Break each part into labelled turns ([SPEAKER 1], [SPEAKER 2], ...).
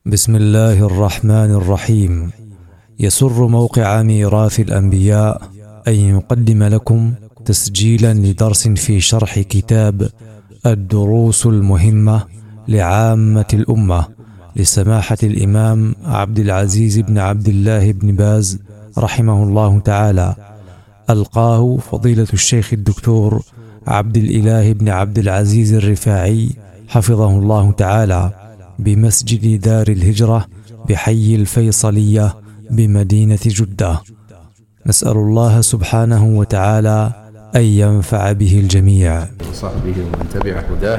[SPEAKER 1] بسم الله الرحمن الرحيم. يسر موقع ميراث الأنبياء أن يقدم لكم تسجيلا لدرس في شرح كتاب الدروس المهمة لعامة الأمة لسماحة الإمام عبد العزيز بن عبد الله بن باز رحمه الله تعالى، ألقاه فضيلة الشيخ الدكتور عبد الإله بن عبد العزيز الرفاعي حفظه الله تعالى بمسجد دار الهجرة بحي الفيصلية بمدينة جدة. نسأل الله سبحانه وتعالى أن ينفع به الجميع
[SPEAKER 2] وصحبه ومن تبع هداه.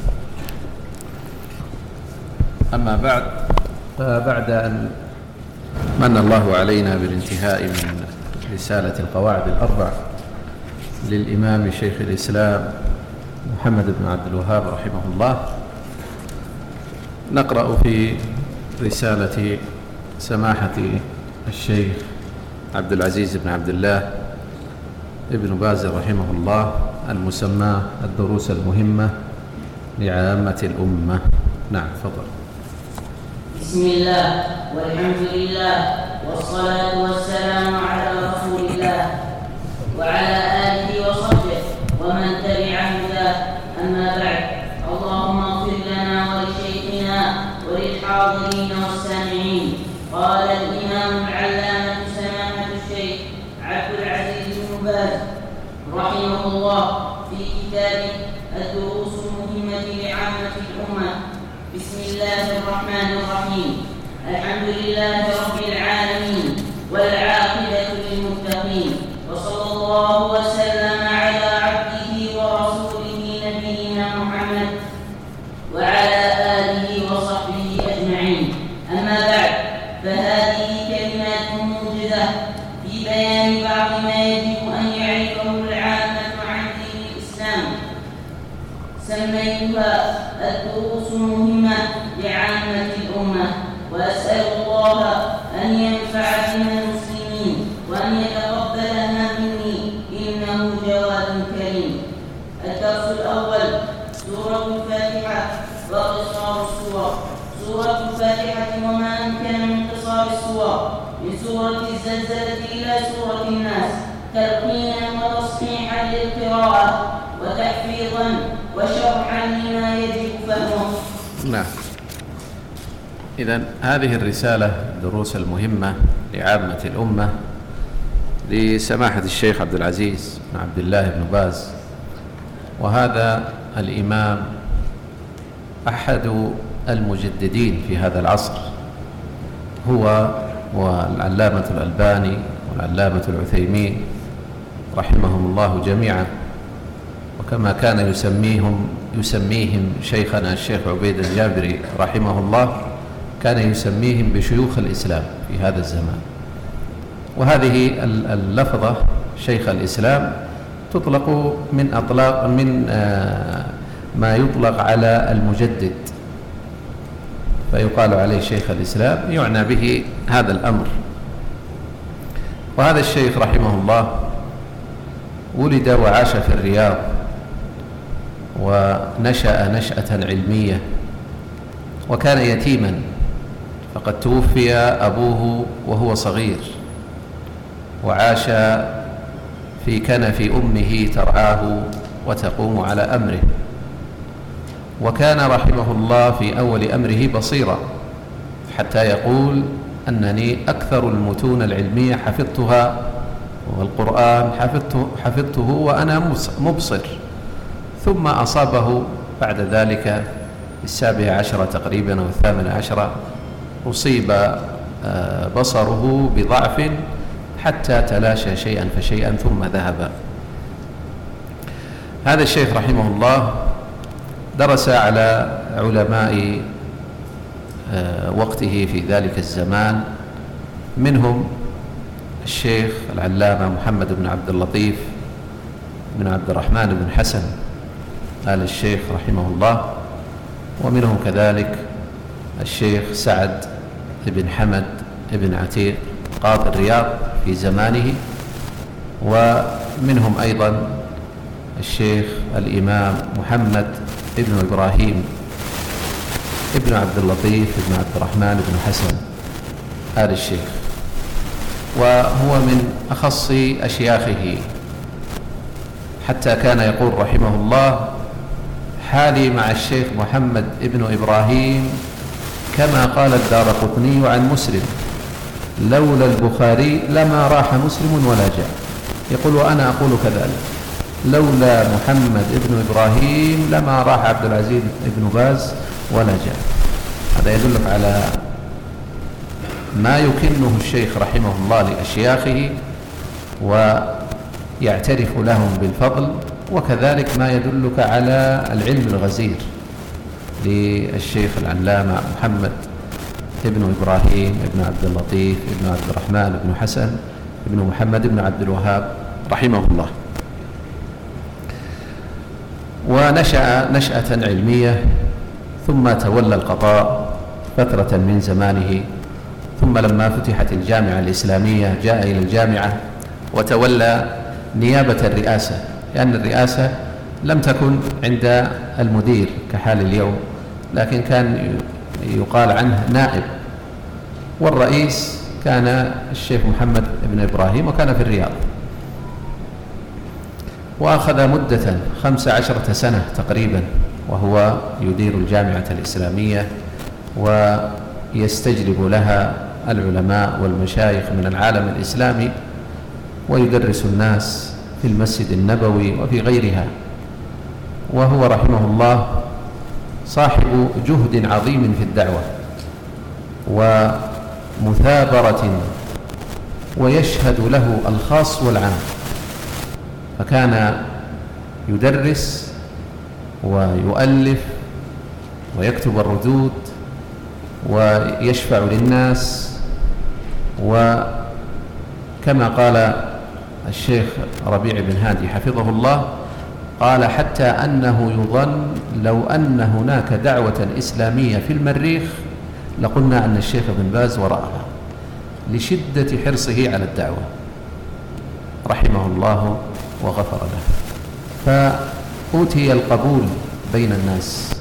[SPEAKER 2] أما بعد، فبعد أن من الله علينا بالانتهاء من رسالة القواعد الأربع للإمام شيخ الإسلام محمد بن عبد الوهاب رحمه الله، نقرأ في رسالة سماحة الشيخ عبد العزيز بن عبد الله ابن باز رحمه الله المسمى الدروس المهمة لعامة الأمة. نعم، تفضل.
[SPEAKER 3] بسم الله والحمد لله والصلاة والسلام على رسول الله وعلى آله وصحبه ومن تبع هداه. أما بعد، اللهم اغفر لنا ولشيخنا وللحاضرين والسامعين. قال الإمام العلامة سماحة الشيخ عبد العزيز بن باز رحمه الله في كتابه الدروس المهمة لعامة الأمة: بسم الله الرحمن الرحيم. الحمد لله رب العالمين والعاقبة للمتقين، وصلى الله وسلم على عبده ورسوله نبينا محمد وعلى آله وصحبه أجمعين. أما بعد، فهذه كلمات موجزة في بيان بعض ما يجب أن يعرفه العامة عن دين الإسلام، سميتها الدروس المهمة لعامة الأمة، وأسأل الله أن ينفع بها المسلمين وأن يتقبلها مني إنه جواد كريم. الدرس الأول: سورة الفاتحة واقتصار السور. سورة الفاتحة وما أمكن من قصار السور من سورة الزلزلة إلى سورة الناس تلقينا وتصحيحا للقراءة وتحفيظا وشرحا لما يجب فهمه.
[SPEAKER 2] نعم، إذن هذه الرسالة الدروس المهمة لعامة الأمة لسماحة الشيخ عبد العزيز بن عبد الله بن باز، وهذا الإمام أحد المجددين في هذا العصر، هو والعلامة الألباني والعلامة العثيمين رحمهم الله جميعا، وكما كان يسميهم شيخنا الشيخ عبيد الجابري رحمه الله، كان يسميهم بشيوخ الإسلام في هذا الزمان. وهذه اللفظة شيخ الإسلام تطلق من ما يطلق على المجدد، فيقال عليه شيخ الإسلام، يعنى به هذا الأمر. وهذا الشيخ رحمه الله ولد وعاش في الرياض، ونشأ نشأة علمية، وكان يتيما، فقد توفي أبوه وهو صغير، وعاش في كنف أمه ترعاه وتقوم على أمره. وكان رحمه الله في أول أمره بصيرا، حتى يقول: أنني أكثر المتون العلمية حفظتها، والقرآن حفظته وأنا مبصر. ثم أصابه بعد ذلك 17 تقريبا أو 18 أصيب بصره بضعف حتى تلاشى شيئا فشيئا ثم ذهب. هذا الشيخ رحمه الله درس على علماء وقته في ذلك الزمان، منهم الشيخ العلامة محمد بن عبد اللطيف بن عبد الرحمن بن حسن آل الشيخ رحمه الله، ومنهم كذلك الشيخ سعد بن حمد بن عتيق قاضي الرياض في زمانه، ومنهم أيضا الشيخ الإمام محمد بن إبراهيم ابن عبد اللطيف ابن عبد الرحمن بن حسن آل الشيخ، وهو من أخص أشياخه، حتى كان يقول رحمه الله: حالي مع الشيخ محمد ابن إبراهيم كما قال الدارقطني عن مسلم: لولا البخاري لما راح مسلم ولا جاء. يقول: وأنا أقول كذلك، لولا محمد ابن إبراهيم لما راح عبد العزيز ابن باز ولا جاء. هذا يدلك على ما يكنه الشيخ رحمه الله لأشياخه ويعترف لهم بالفضل، وكذلك ما يدلك على العلم الغزير للشيخ العلامة محمد ابن إبراهيم ابن عبد اللطيف ابن عبد الرحمن ابن حسن ابن محمد ابن عبد الوهاب رحمه الله. ونشأ نشأة علمية، ثم تولى القضاء فترة من زمانه، ثم لما فتحت الجامعة الإسلامية جاء إلى الجامعة وتولى نيابة الرئاسة، لأن الرئاسة لم تكن عند المدير كحال اليوم، لكن كان يقال عنه نائب، والرئيس كان الشيخ محمد بن إبراهيم، وكان في الرياض، وأخذ مدة 15 سنة تقريبا وهو يدير الجامعة الإسلامية، ويستجلب لها العلماء والمشايخ من العالم الإسلامي، ويدرس الناس في المسجد النبوي وفي غيرها. وهو رحمه الله صاحب جهد عظيم في الدعوة ومثابرة، ويشهد له الخاص والعام، فكان يدرس ويؤلف ويكتب الردود ويشفع للناس. وكما قال الشيخ ربيع بن هادي حفظه الله، قال: حتى أنه يظن لو أن هناك دعوة إسلامية في المريخ لقلنا أن الشيخ بن باز وراءها، لشدة حرصه على الدعوة رحمه الله وغفر له. فأوتي القبول بين الناس،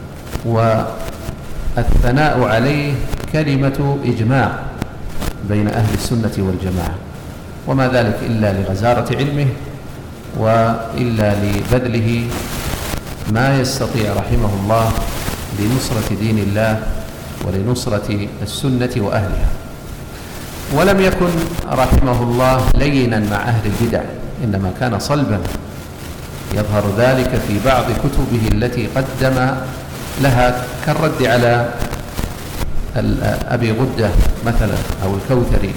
[SPEAKER 2] والثناء عليه كلمة إجماع بين أهل السنة والجماعة، وما ذلك إلا لغزارة علمه وإلا لبذله ما يستطيع رحمه الله لنصرة دين الله ولنصرة السنة وأهلها. ولم يكن رحمه الله لينا مع أهل البدع، إنما كان صلبا، يظهر ذلك في بعض كتبه التي قدم لها كالرد على أبي غدة مثلا أو الكوثري،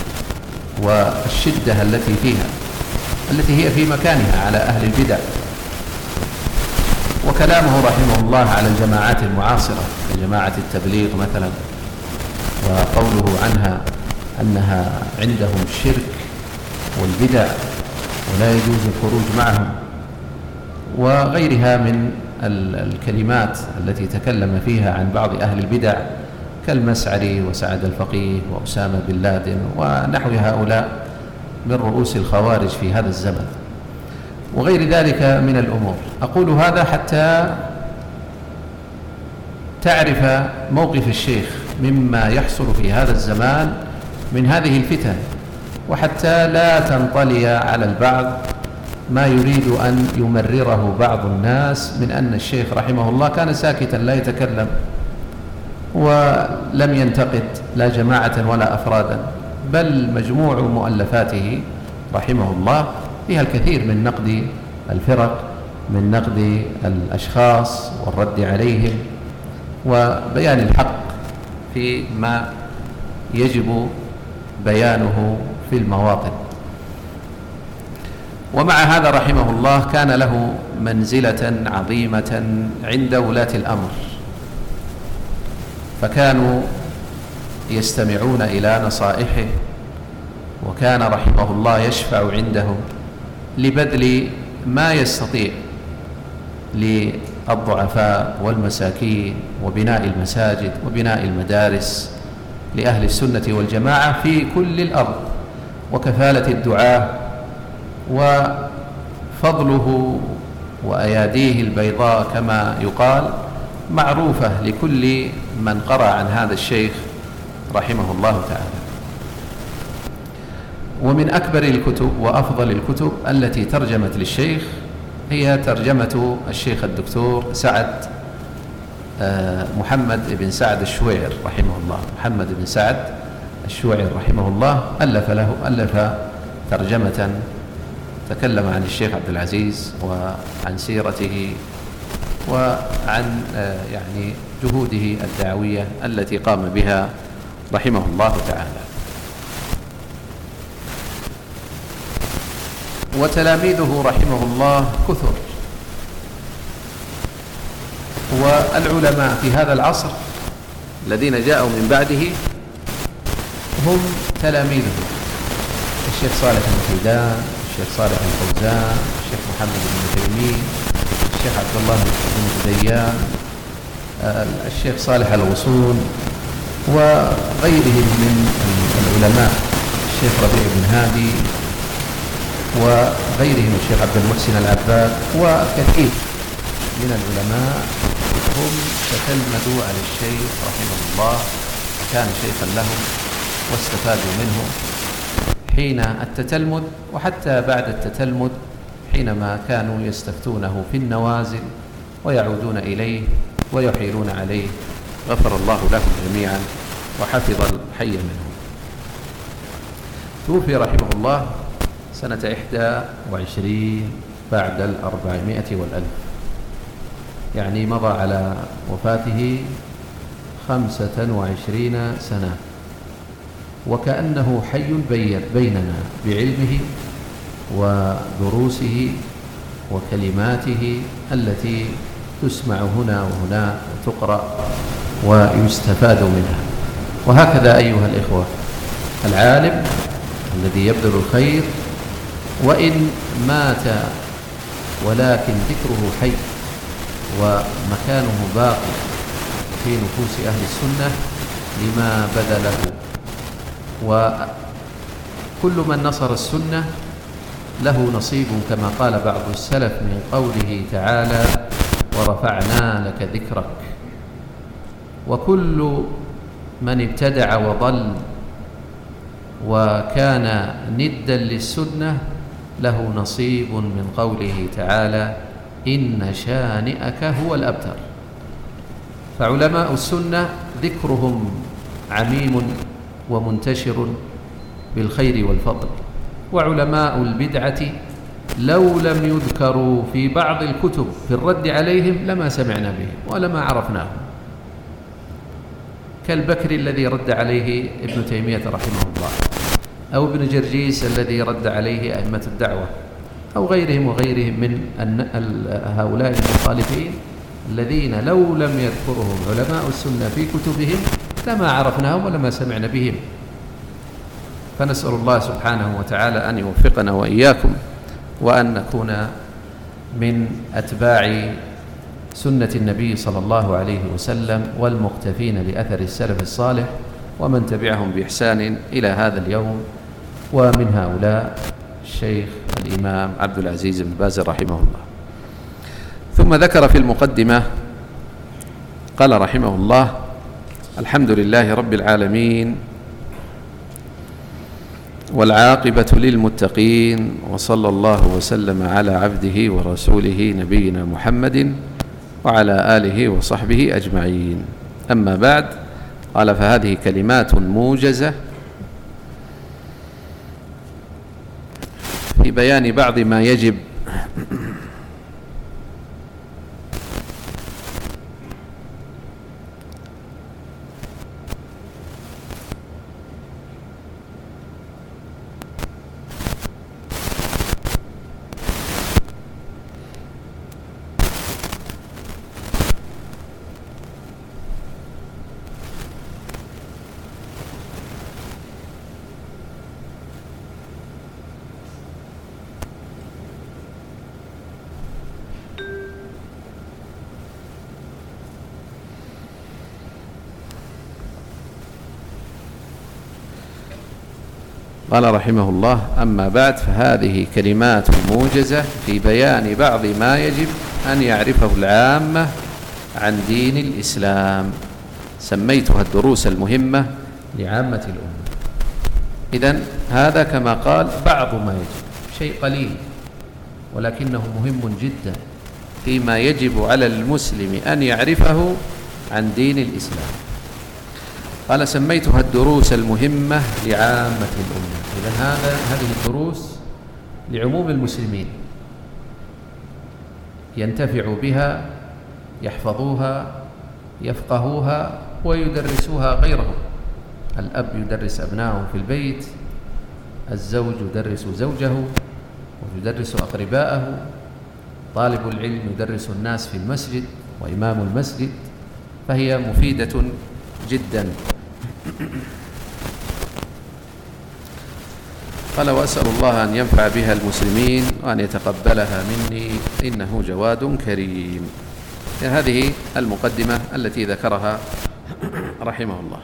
[SPEAKER 2] والشدة التي فيها، التي هي في مكانها على أهل البدع. وكلامه رحمه الله على الجماعات المعاصرة كجماعة التبليغ مثلا، وقوله عنها أنها عندهم الشرك والبدع ولا يجوز الخروج معهم، وغيرها من الكلمات التي تكلم فيها عن بعض أهل البدع كالمسعري وسعد الفقيه وأسامة بن لادن ونحو هؤلاء من رؤوس الخوارج في هذا الزمن، وغير ذلك من الأمور. أقول هذا حتى تعرف موقف الشيخ مما يحصل في هذا الزمان من هذه الفتن، وحتى لا تنطلي على البعض ما يريد أن يمرره بعض الناس من أن الشيخ رحمه الله كان ساكتا لا يتكلم ولم ينتقد لا جماعة ولا أفرادا، بل مجموع مؤلفاته رحمه الله فيها الكثير من نقد الفرق، من نقد الأشخاص والرد عليهم، وبيان الحق في ما يجب بيانه في المواطن. ومع هذا رحمه الله كان له منزلة عظيمة عند ولاة الأمر، فكانوا يستمعون إلى نصائحه، وكان رحمه الله يشفع عندهم لبذل ما يستطيع للضعفاء والمساكين، وبناء المساجد وبناء المدارس لأهل السنة والجماعة في كل الأرض، وكفالة الدعاة، وفضله وأياديه البيضاء كما يقال ومعروفة لكل من قرأ عن هذا الشيخ رحمه الله تعالى. ومن أكبر الكتب وأفضل الكتب التي ترجمت للشيخ هي ترجمة الشيخ الدكتور سعد محمد بن سعد الشويعر رحمه الله. محمد بن سعد الشويعر رحمه الله ألف ترجمة تكلم عن الشيخ عبد العزيز وعن سيرته وعن يعني جهوده الدعوية التي قام بها رحمه الله تعالى. وتلاميذه رحمه الله كثر، والعلماء في هذا العصر الذين جاءوا من بعده هم تلاميذه: الشيخ صالح المفيدان، الشيخ صالح الفوزان، الشيخ محمد بن تيمية، الشيخ عبد الله بن ديان، الشيخ صالح الغصون، وغيرهم من العلماء، الشيخ ربيع بن هادي، وغيرهم الشيخ عبد المحسن العباد، وكثير من العلماء هم تتلمذوا على الشيخ رحمه الله، كان شيخا لهم واستفادوا منه حين التتلمذ وحتى بعد التتلمذ، حينما كانوا يستفتونه في النوازل ويعودون إليه ويحيلون عليه. غفر الله لهم جميعا وحفظ الحي منهم. توفي رحمه الله سنة 21 بعد 400 والألف، يعني مضى على وفاته 25 سنة، وكأنه حي بيننا بعلمه ودروسه وكلماته التي تسمع هنا وهنا وتقرأ ويستفاد منها. وهكذا أيها الإخوة، العالم الذي يبذل الخير وإن مات ولكن ذكره حي ومكانه باقي في نفوس أهل السنة لما بذله. وكل من نصر السنة له نصيب، كما قال بعض السلف من قوله تعالى: ورفعنا لك ذكرك. وكل من ابتدع وضل وكان ندا للسنة له نصيب من قوله تعالى: إن شانئك هو الأبتر. فعلماء السنة ذكرهم عميم ومنتشر بالخير والفضل، وعلماء البدعة لو لم يذكروا في بعض الكتب في الرد عليهم لما سمعنا بهم ولما عرفناهم، كالبكر الذي رد عليه ابن تيمية رحمه الله، أو ابن جرجيس الذي رد عليه أئمة الدعوة، أو غيرهم وغيرهم من هؤلاء المخالفين الذين لو لم يذكرهم علماء السنة في كتبهم لما عرفناهم ولما سمعنا بهم. فنسأل الله سبحانه وتعالى أن يوفقنا وإياكم، وأن نكون من أتباع سنة النبي صلى الله عليه وسلم والمقتفين لأثر السلف الصالح ومن تبعهم بإحسان إلى هذا اليوم. ومن هؤلاء الشيخ الإمام عبد العزيز بن باز رحمه الله. ثم ذكر في المقدمة قال رحمه الله: الحمد لله رب العالمين، والعاقبة للمتقين، وصلى الله وسلم على عبده ورسوله نبينا محمد وعلى آله وصحبه أجمعين. أما بعد، قال: فهذه كلمات موجزة في بيان بعض ما يجب قال رحمه الله: أما بعد، فهذه كلمات موجزة في بيان بعض ما يجب أن يعرفه العامة عن دين الإسلام. سميتها الدروس المهمة لعامة الأمة. إذن هذا كما قال بعض ما يجب، شيء قليل ولكنه مهم جدا فيما يجب على المسلم أن يعرفه عن دين الإسلام. قال سميتها الدروس المهمة لعامة الأمة. إذن هذه الدروس لعموم المسلمين ينتفع بها، يحفظوها، يفقهوها ويدرسوها غيرهم. الأب يدرس أبنائه في البيت، الزوج يدرس زوجه ويدرس أقرباءه، طالب العلم يدرس الناس في المسجد وإمام المسجد، فهي مفيدة جدا. قال وأسأل الله أن ينفع بها المسلمين وأن يتقبلها مني إنه جواد كريم. هذه المقدمة التي ذكرها رحمه الله.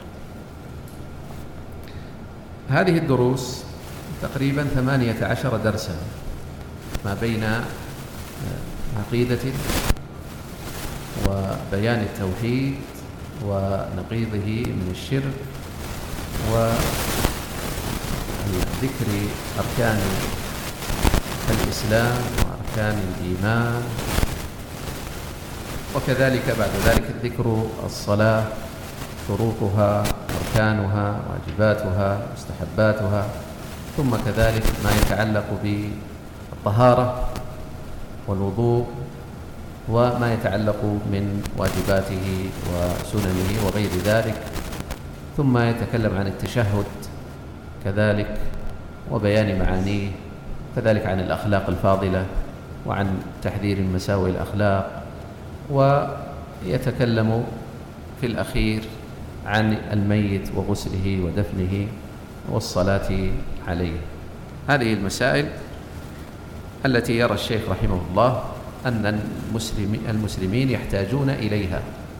[SPEAKER 2] هذه الدروس تقريبا 18 درسا ما بين عقيدة وبيان التوحيد ونقيضه من الشرك وذكر أركان الإسلام وأركان الإيمان، وكذلك بعد ذلك ذكر الصلاة، شروطها، أركانها، واجباتها، مستحباتها، ثم كذلك ما يتعلق بالطهارة والوضوء وما يتعلق من واجباته وسننه وغير ذلك، ثم يتكلم عن التشهد كذلك وبيان معانيه، كذلك عن الأخلاق الفاضلة وعن تحذير مساوئ الأخلاق، ويتكلم في الأخير عن الميت وغسله ودفنه والصلاة عليه. هذه المسائل التي يرى الشيخ رحمه الله أن المسلمين يحتاجون إليها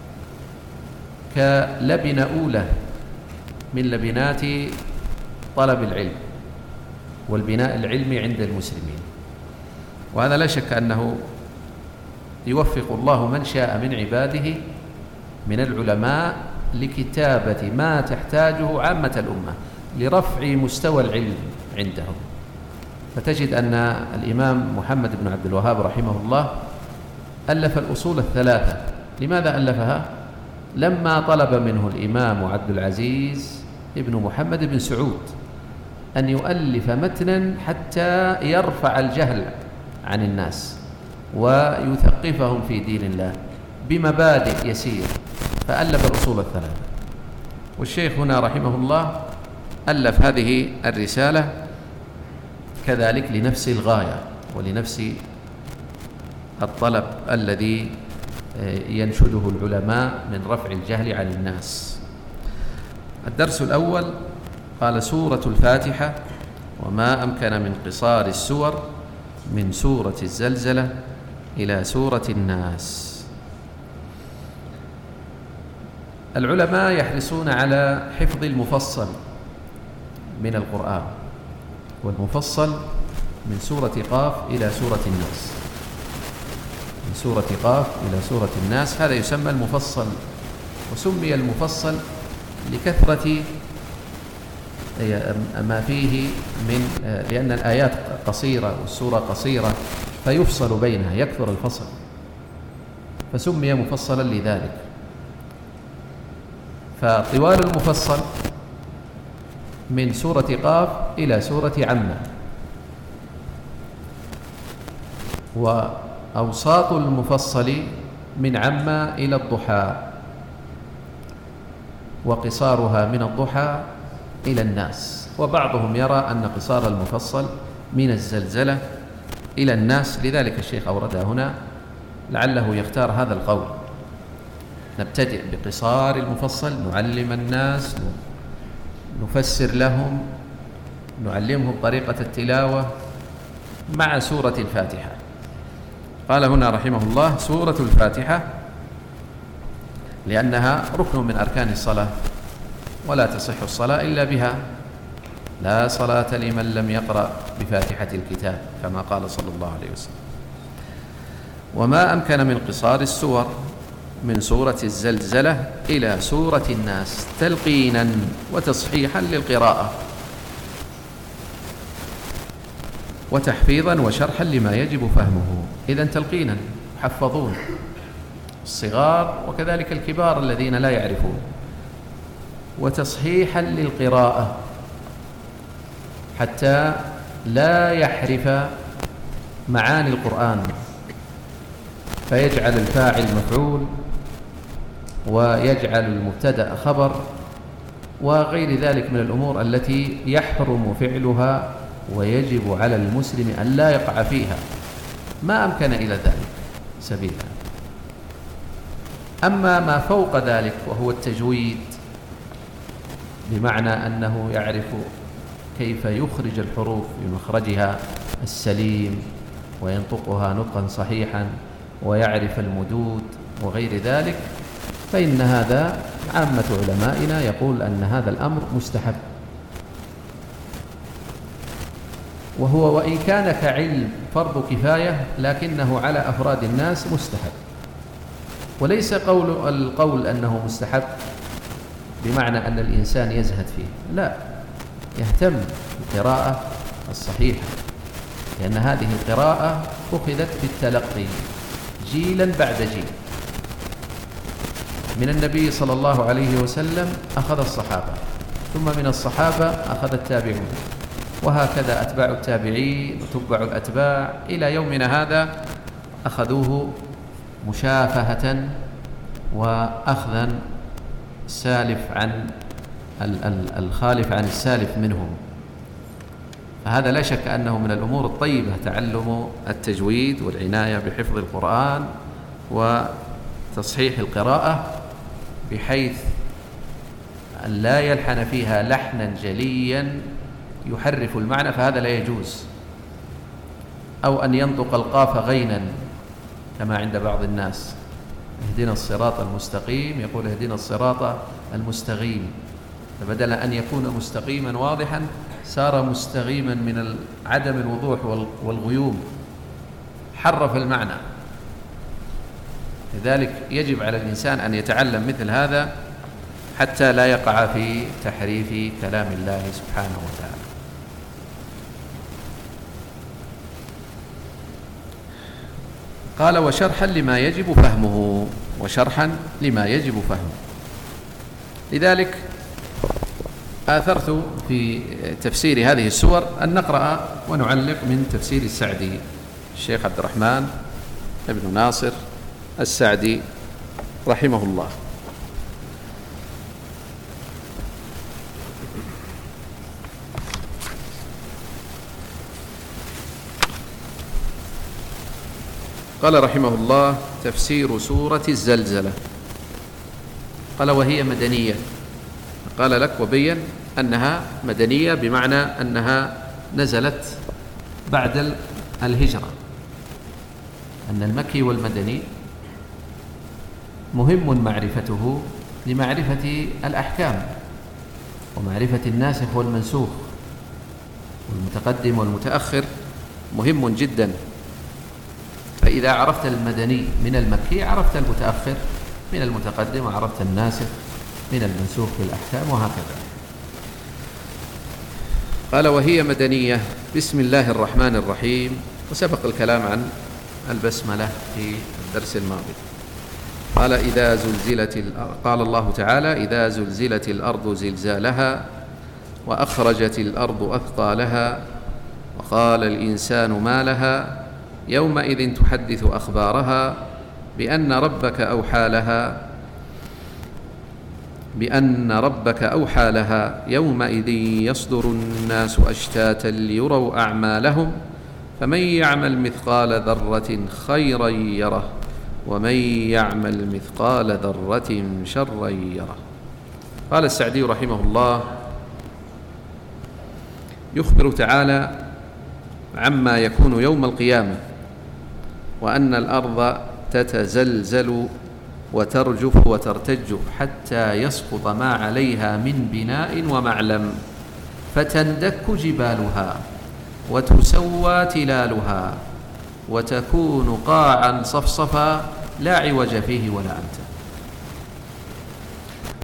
[SPEAKER 2] كلبنة أولى من لبنات طلب العلم والبناء العلمي عند المسلمين. وهذا لا شك أنه يوفق الله من شاء من عباده من العلماء لكتابة ما تحتاجه عامة الأمة لرفع مستوى العلم عندهم. فتجد أن الإمام محمد بن عبد الوهاب رحمه الله ألف الأصول الثلاثة. لماذا ألفها؟ لما طلب منه الإمام عبد العزيز ابن محمد بن سعود أن يؤلف متنا حتى يرفع الجهل عن الناس ويثقفهم في دين الله بمبادئ يسير، فألف الأصول الثلاثة. والشيخ هنا رحمه الله ألف هذه الرسالة كذلك لنفس الغاية ولنفس الطلب الذي ينشده العلماء من رفع الجهل عن الناس. الدرس الأول قال سورة الفاتحة وما أمكن من قصار السور من سورة الزلزلة إلى سورة الناس. العلماء يحرصون على حفظ المفصل من القرآن، والمفصل من سورة قاف إلى سورة الناس، من سورة قاف إلى سورة الناس، هذا يسمى المفصل. وسمي المفصل لكثرة ما فيه من لأن الآيات قصيرة والسورة قصيرة فيفصل بينها، يكثر الفصل، فسمي مفصلا لذلك. فطوال المفصل من سورة قاف إلى سورة عمة، وأوساط المفصل من عمة إلى الضحى، وقصارها من الضحى إلى الناس. وبعضهم يرى أن قصار المفصل من الزلزلة إلى الناس، لذلك الشيخ أوردها هنا لعله يختار هذا القول. نبتدئ بقصار المفصل، نعلم الناس، نفسر لهم، نعلمهم طريقة التلاوة مع سورة الفاتحة. قال هنا رحمه الله سورة الفاتحة لأنها ركن من أركان الصلاة، ولا تصح الصلاة إلا بها، لا صلاة لمن لم يقرأ بفاتحة الكتاب كما قال صلى الله عليه وسلم. وما أمكن من قصار السور من سورة الزلزلة إلى سورة الناس تلقينا وتصحيحا للقراءة وتحفيظا وشرحا لما يجب فهمه. إذن تلقينا يحفظون الصغار وكذلك الكبار الذين لا يعرفون، وتصحيحا للقراءة حتى لا يحرف معاني القرآن فيجعل الفاعل مفعول ويجعل المبتدأ خبر وغير ذلك من الأمور التي يحرم فعلها ويجب على المسلم أن لا يقع فيها ما أمكن إلى ذلك سبيلا. أما ما فوق ذلك وهو التجويد، بمعنى أنه يعرف كيف يخرج الحروف بمخرجها السليم وينطقها نطقا صحيحا ويعرف المدود وغير ذلك، فإن هذا عامة علمائنا يقول أن هذا الأمر مستحب، وهو وإن كان كعلم فرض كفاية لكنه على أفراد الناس مستحب، وليس القول أنه مستحب بمعنى أن الإنسان يزهد فيه، لا، يهتم بالقراءة الصحيحة، لأن هذه القراءة أخذت بالتلقي جيلا بعد جيل. من النبي صلى الله عليه وسلم أخذ الصحابة، ثم من الصحابة أخذ التابعون، وهكذا أتباع التابعين وتبع الأتباع إلى يومنا هذا أخذوه مشافهة وأخذا سالف عن الخالف عن السالف منهم. فهذا لا شك أنه من الأمور الطيبة تعلم التجويد والعناية بحفظ القرآن وتصحيح القراءة بحيث أن لا يلحن فيها لحنا جليا يحرف المعنى، فهذا لا يجوز، أو أن ينطق القاف غينا كما عند بعض الناس، اهدنا الصراط المستقيم يقول اهدنا الصراط المستغيم، فبدل أن يكون مستقيما واضحا صار مستغيما من عدم الوضوح والغيوم، حرف المعنى. لذلك يجب على الإنسان أن يتعلم مثل هذا حتى لا يقع في تحريف كلام الله سبحانه وتعالى. قال وشرحا لما يجب فهمه، وشرحا لما يجب فهمه. لذلك آثرت في تفسير هذه السور أن نقرأ ونعلق من تفسير السعدي الشيخ عبد الرحمن بن ناصر السعدي رحمه الله. قال رحمه الله تفسير سورة الزلزلة. قال وهي مدنية، قال لك وبين أنها مدنية بمعنى أنها نزلت بعد الهجرة، أن المكي والمدني مهم معرفته لمعرفة الأحكام ومعرفة الناسخ والمنسوخ، والمتقدم والمتأخر مهم جدا. فإذا عرفت المدني من المكي عرفت المتأخر من المتقدم، وعرفت الناسخ من المنسوخ في الأحكام، وهكذا. قال وهي مدنية. بسم الله الرحمن الرحيم. وسبق الكلام عن البسملة في الدرس الماضي. قال قال الله تعالى إذا زلزلت الأرض زلزالها وأخرجت الأرض أثقالها وقال الإنسان ما لها يومئذ تحدث أخبارها بأن ربك أوحى لها يومئذ يصدر الناس أشتاتا ليروا أعمالهم فمن يعمل مثقال ذرة خيرا يره ومن يعمل مثقال ذرة شرا يره. قال السعدي رحمه الله يخبر تعالى عما يكون يوم القيامة، وأن الأرض تتزلزل وترجف وترتج حتى يسقط ما عليها من بناء ومعلم فتندك جبالها وتسوى تلالها وتكون قاعا صفصفا لا عوج فيه ولا أمتا.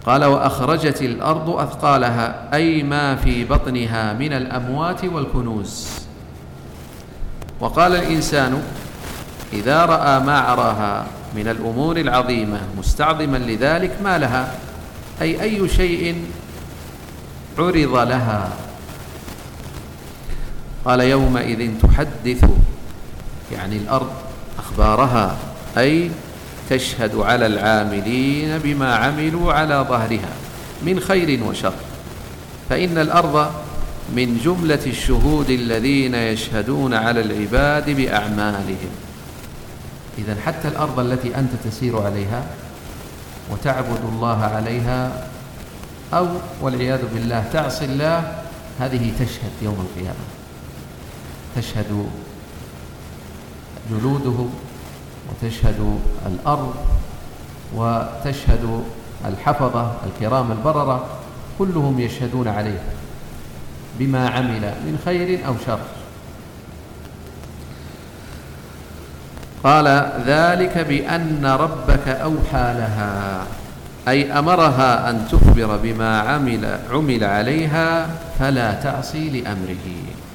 [SPEAKER 2] قال وأخرجت الأرض أثقالها أي ما في بطنها من الأموات والكنوز. وقال الإنسان إذا رأى ما عراها من الأمور العظيمة مستعظما لذلك ما لها، أي شيء عرض لها. قال يومئذ تحدث يعني الأرض أخبارها، أي تشهد على العاملين بما عملوا على ظهرها من خير وشر، فإن الأرض من جملة الشهود الذين يشهدون على العباد بأعمالهم. إذن حتى الأرض التي أنت تسير عليها وتعبد الله عليها أو والعياذ بالله تعصي الله، هذه تشهد يوم القيامة، تشهد جلوده وتشهد الأرض وتشهد الحفظة الكرام البررة، كلهم يشهدون عليه بما عمل من خير أو شر. قال ذلك بأن ربك أوحى لها، أي أمرها أن تخبر بما عمل عليها فلا تعصي لأمره.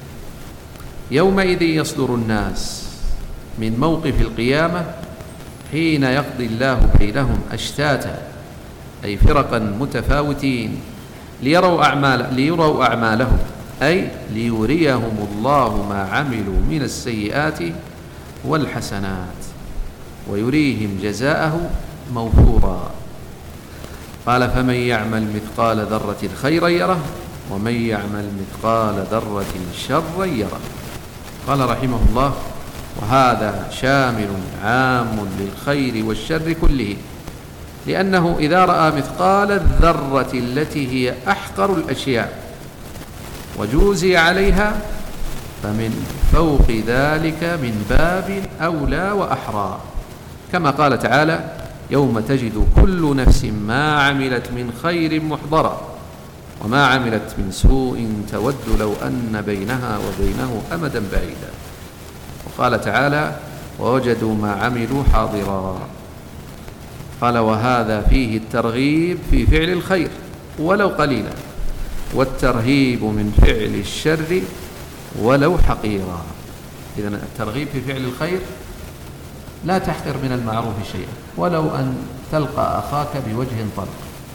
[SPEAKER 2] يومئذ يصدر الناس من موقف القيامة حين يقضي الله بينهم أشتاتا، أي فرقا متفاوتين، ليروا أعمالهم، أي ليريهم الله ما عملوا من السيئات والحسنات ويريهم جزاءه موفورا. قال فمن يعمل مثقال ذرة خيرا يره ومن يعمل مثقال ذرة شرا يره. قال رحمه الله وهذا شامل عام للخير والشر كله، لأنه إذا رأى مثقال الذرة التي هي أحقر الأشياء وجوزي عليها فمن فوق ذلك من باب أولى وأحرى، كما قال تعالى يوم تجد كل نفس ما عملت من خير محضرا وما عملت من سوء تود لو أن بينها وبينه أمدا بعيدا. وقال تعالى ووجدوا ما عملوا حاضرا. قال وهذا فيه الترغيب في فعل الخير ولو قليلا، والترهيب من فعل الشر ولو حقيرا. إذن الترغيب في فعل الخير، لا تحقر من المعروف شيئا ولو أن تلقى أخاك بوجه طلق.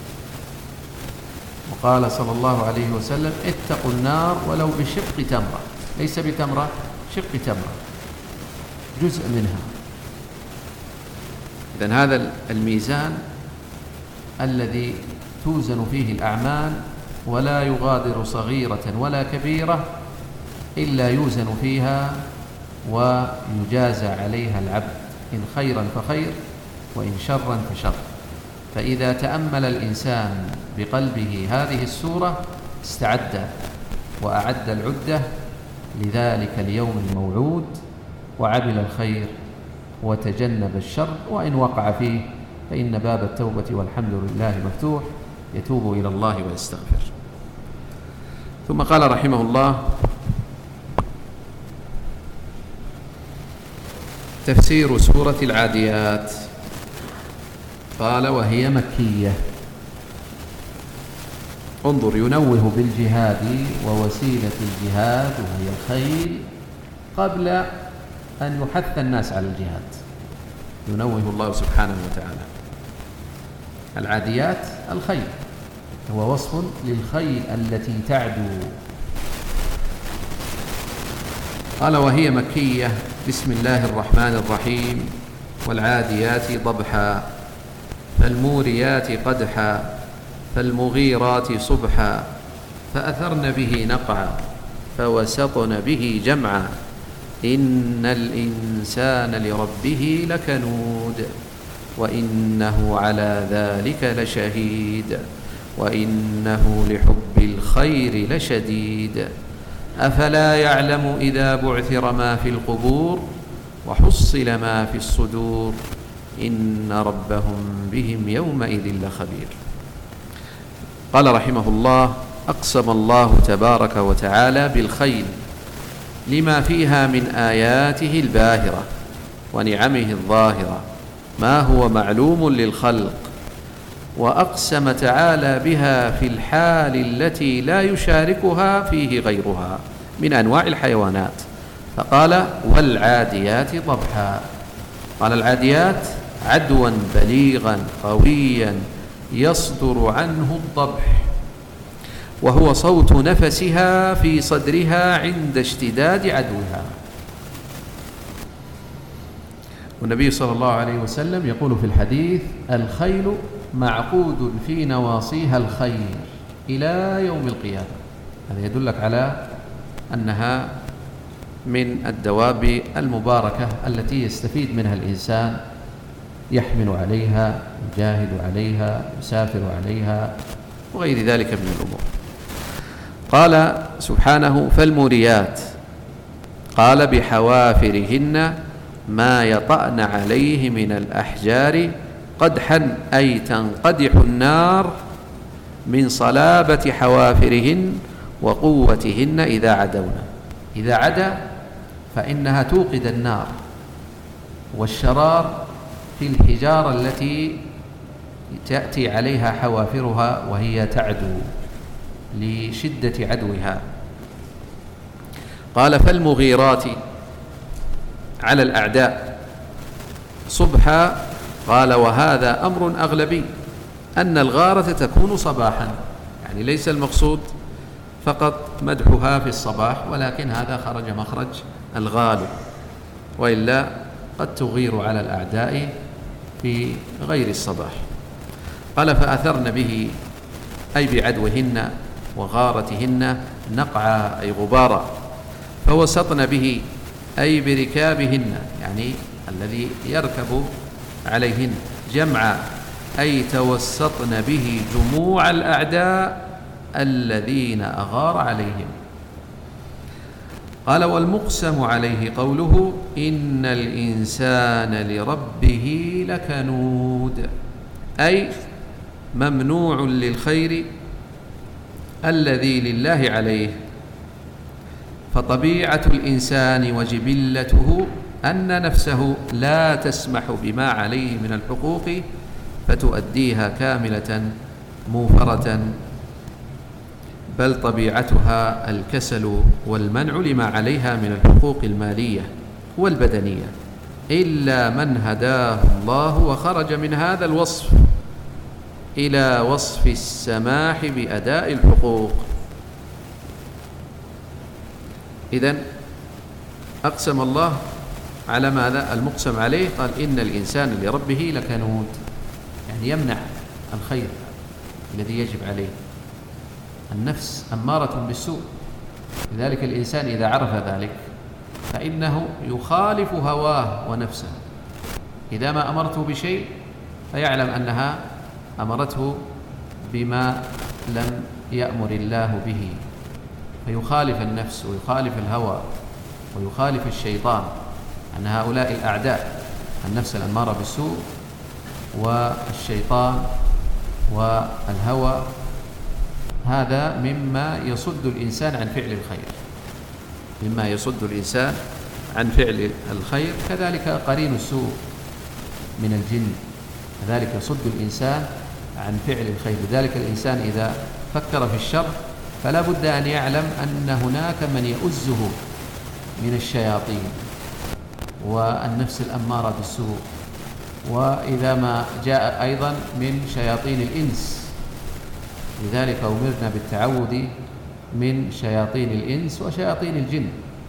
[SPEAKER 2] وقال صلى الله عليه وسلم اتقوا النار ولو بشق تمرة، ليس بتمرة، شق تمرة، جزء منها. إذن هذا الميزان الذي توزن فيه الأعمال ولا يغادر صغيرة ولا كبيرة إلا يوزن فيها ويجازى عليها العبد، إن خيرا فخير وإن شرا فشر. فإذا تأمل الإنسان بقلبه هذه السورة استعد وأعد العدة لذلك اليوم الموعود، وعمل الخير وتجنب الشر، وإن وقع فيه فإن باب التوبة والحمد لله مفتوح، يتوب إلى الله ويستغفر. ثم قال رحمه الله تفسير سورة العاديات. قال وهي مكية. انظر، ينوه بالجهاد ووسيلة الجهاد وهي الخيل قبل أن يحث الناس على الجهاد، ينوه الله سبحانه وتعالى. العاديات الخيل هو وصف للخيل التي تعدو. قال وهي مكية. بسم الله الرحمن الرحيم. والعاديات ضبحا فالموريات قدحا فالمغيرات صبحا فأثرن به نقعا فوسطن به جمعا إن الإنسان لربه لكنود وإنه على ذلك لشهيد وإنه لحب الخير لشديد أفلا يعلم إذا بعثر ما في القبور وحصل ما في الصدور إن ربهم بهم يومئذ لخبير. قال رحمه الله أقسم الله تبارك وتعالى بالخيل لما فيها من آياته الباهرة ونعمه الظاهرة ما هو معلوم للخلق، وأقسم تعالى بها في الحال التي لا يشاركها فيه غيرها من أنواع الحيوانات، فقال والعاديات ضبحا. قال العاديات عدوا بليغا قويا يصدر عنه الضبح، وهو صوت نفسها في صدرها عند اشتداد عدوها. والنبي صلى الله عليه وسلم يقول في الحديث: الخيل معقود في نواصيها الخير إلى يوم القيامة. هذا يدلك على أنها من الدواب المباركة التي يستفيد منها الإنسان، يحمل عليها، يجاهد عليها، يسافر عليها، وغير ذلك من الأمور. قال سبحانه: فالموريات، قال بحوافرهن ما يطأن عليه من الأحجار قدحا، أي تنقدح النار من صلابة حوافرهن وقوتهن إذا عدونا. إذا عدا فإنها توقد النار، والشرار في الحجارة التي تأتي عليها حوافرها وهي تعدو لشدة عدوها. قال فالمغيرات على الأعداء صبحا، قال وهذا أمر أغلبي أن الغارة تكون صباحا، يعني ليس المقصود فقط مدحها في الصباح، ولكن هذا خرج مخرج الغالب، وإلا قد تغير على الأعداء في غير الصباح. قال فأثرن به، أي بعدوهن وغارتهن، نقعا أي غبارا، فوسطن به أي بركابهن، يعني الذي يركب عليهن، جمعا أي توسطن به جموع الأعداء الذين أغار عليهم. قال والمقسم عليه قوله إن الإنسان لربه لكنود، أي ممنوع للخير الذي لله عليه. فطبيعة الإنسان وجبلته أن نفسه لا تسمح بما عليه من الحقوق فتؤديها كاملة موفرة، بل طبيعتها الكسل والمنع لما عليها من الحقوق المالية والبدنية، إلا من هداه الله وخرج من هذا الوصف إلى وصف السماح بأداء الحقوق. إذن أقسم الله على ماذا؟ المقسم عليه قال إن الإنسان لربه لكنود، يعني يمنع الخير الذي يجب عليه. النفس أمارة بالسوء، لذلك الإنسان إذا عرف ذلك فإنه يخالف هواه ونفسه. إذا ما أمرته بشيء فيعلم أنها أمرته بما لم يأمر الله به، فيخالف النفس ويخالف الهوى ويخالف الشيطان، أن هؤلاء الأعداء، النفس الأمارة بالسوء والشيطان والهوى، هذا مما يصد الإنسان عن فعل الخير، مما يصد الإنسان عن فعل الخير. كذلك قرين السوء من الجن، كذلك يصد الإنسان عن فعل الخير. لذلك الإنسان إذا فكر في الشر فلا بد أن يعلم أن هناك من يؤزه من الشياطين والنفس الأمارة بالسوء، وإذا ما جاء أيضا من شياطين الإنس. لذلك أمرنا بالتعوذ من شياطين الإنس وشياطين الجن.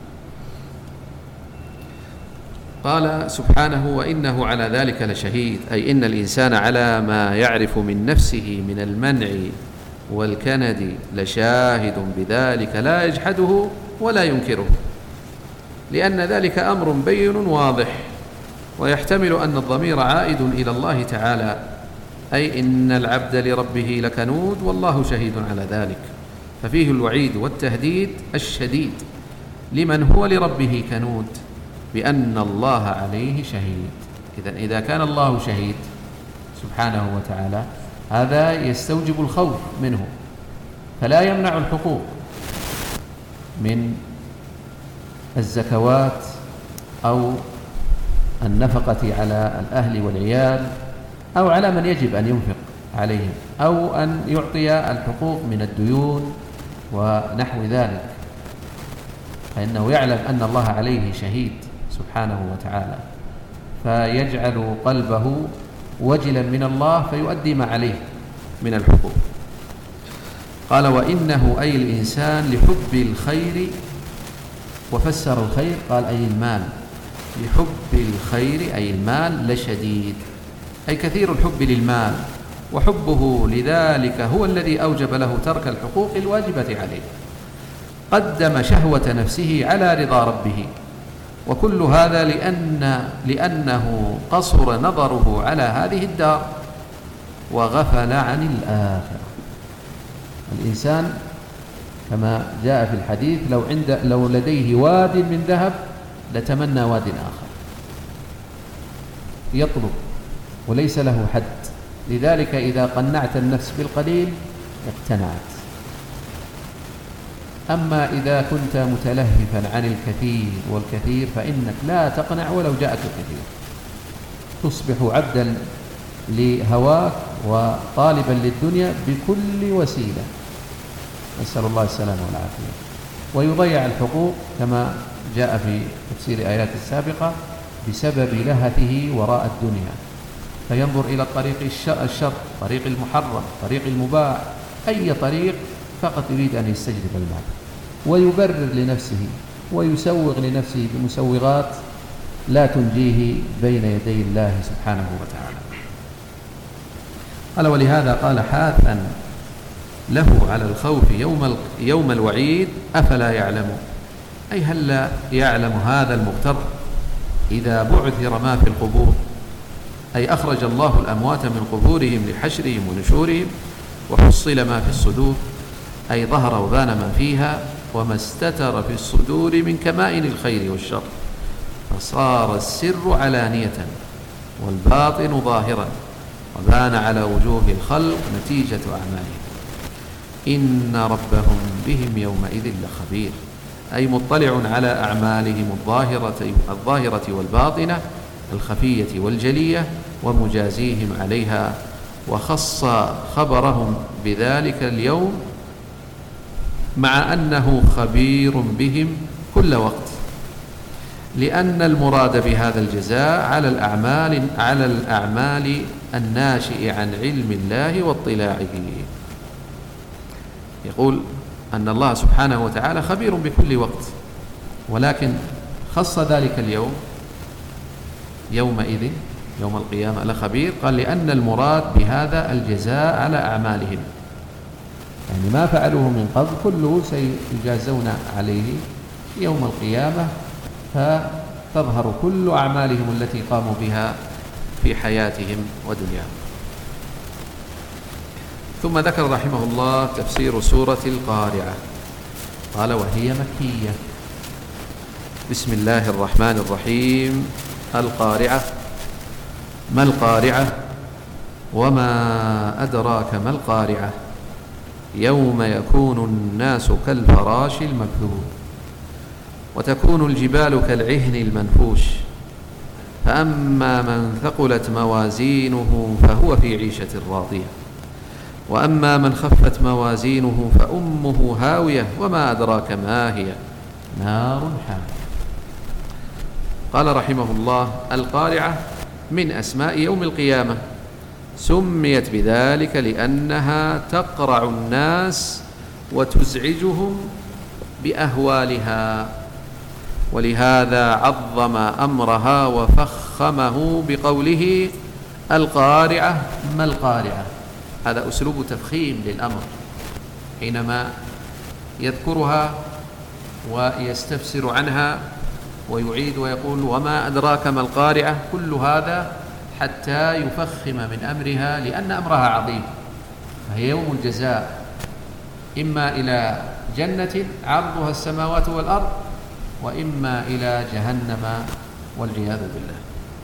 [SPEAKER 2] قال سبحانه وإنه على ذلك لشهيد، أي إن الإنسان على ما يعرف من نفسه من المنع والكند لشاهد بذلك، لا يجحده ولا ينكره، لأن ذلك أمر بين واضح، ويحتمل أن الضمير عائد إلى الله تعالى، أي إن العبد لربه لكنود والله شهيد على ذلك. ففيه الوعيد والتهديد الشديد لمن هو لربه كنود بأن الله عليه شهيد. إذا كان الله شهيد سبحانه وتعالى هذا يستوجب الخوف منه، فلا يمنع الحقوق من الزكوات أو النفقة على الأهل والعيال أو على من يجب أن ينفق عليهم، أو أن يعطي الحقوق من الديون ونحو ذلك، فإنه يعلم أن الله عليه شهيد سبحانه وتعالى، فيجعل قلبه وجلا من الله فيؤدي ما عليه من الحقوق. قال: وإنه أي الإنسان لحب الخير، وفسر الخير قال أي المال، لحب الخير أي المال لشديد، أي كثير الحب للمال، وحبه لذلك هو الذي أوجب له ترك الحقوق الواجبة عليه، قدم شهوة نفسه على رضا ربه، وكل هذا لأنه قصر نظره على هذه الدار وغفل عن الآخرة. الإنسان كما جاء في الحديث لو لديه واد من ذهب لتمنى واد آخر، يطلب وليس له حد. لذلك إذا قنعت النفس بالقليل اقتنعت. أما إذا كنت متلهفا عن الكثير والكثير فإنك لا تقنع ولو جاءك الكثير، تصبح عبدا لهواك وطالبا للدنيا بكل وسيلة، نسأل الله السلامة والعافية. ويضيع الحقوق كما جاء في تفسير آيات السابقة بسبب لهثه وراء الدنيا، فينظر إلى الطريق الشر، طريق المحرم، طريق المباح، أي طريق فقط يريد أن يستجلب المال، ويبرر لنفسه ويسوغ لنفسه بمسوغات لا تنجيه بين يدي الله سبحانه وتعالى. قال: ولهذا قال حاثا له على الخوف يوم الوعيد أفلا يعلم، أي هل لا يعلم هذا المغتر إذا بعثر ما في القبور، أي أخرج الله الأموات من قبورهم لحشرهم ونشورهم، وحصل ما في الصدور، أي ظهر وبان ما فيها، وما استتر في الصدور من كمائن الخير والشر، فصار السر علانية والباطن ظاهرا، وبان على وجوه الخلق نتيجة أعمالهم. إن ربهم بهم يومئذ لخبير، أي مطلع على أعمالهم الظاهرة والباطنة، الخفية والجلية، ومجازيهم عليها. وخص خبرهم بذلك اليوم مع أنه خبير بهم كل وقت، لأن المراد بهذا الجزاء على الأعمال الناشئ عن علم الله واطلاعه. يقول أن الله سبحانه وتعالى خبير بكل وقت، ولكن خص ذلك اليوم يومئذ يوم القيامة لخبير، قال لأن المراد بهذا الجزاء على أعمالهم، يعني ما فعلوه من قبل كله سيجازون عليه يوم القيامة، فتظهر كل أعمالهم التي قاموا بها في حياتهم ودنياهم. ثم ذكر رحمه الله تفسير سورة القارعة، قال: وهي مكية. بسم الله الرحمن الرحيم. القارعة. ما القارعة؟ وما أدراك ما القارعة؟ يوم يكون الناس كالفراش المبثوث، وتكون الجبال كالعهن المنفوش، فأما من ثقلت موازينه فهو في عيشة راضية، وأما من خفت موازينه فأمه هاوية، وما أدراك ما هي، نار حامية. قال رحمه الله: القارعة من أسماء يوم القيامة، سميت بذلك لأنها تقرع الناس وتزعجهم بأهوالها، ولهذا عظم أمرها وفخمه بقوله: القارعة. ما القارعة؟ هذا أسلوب تفخيم للأمر، حينما يذكرها ويستفسر عنها ويعيد ويقول: وما أدراك ما القارعة، كل هذا حتى يفخم من أمرها، لأن أمرها عظيم، فهي يوم الجزاء، إما إلى جنة عرضها السماوات والأرض، وإما إلى جهنم والعياذ بالله.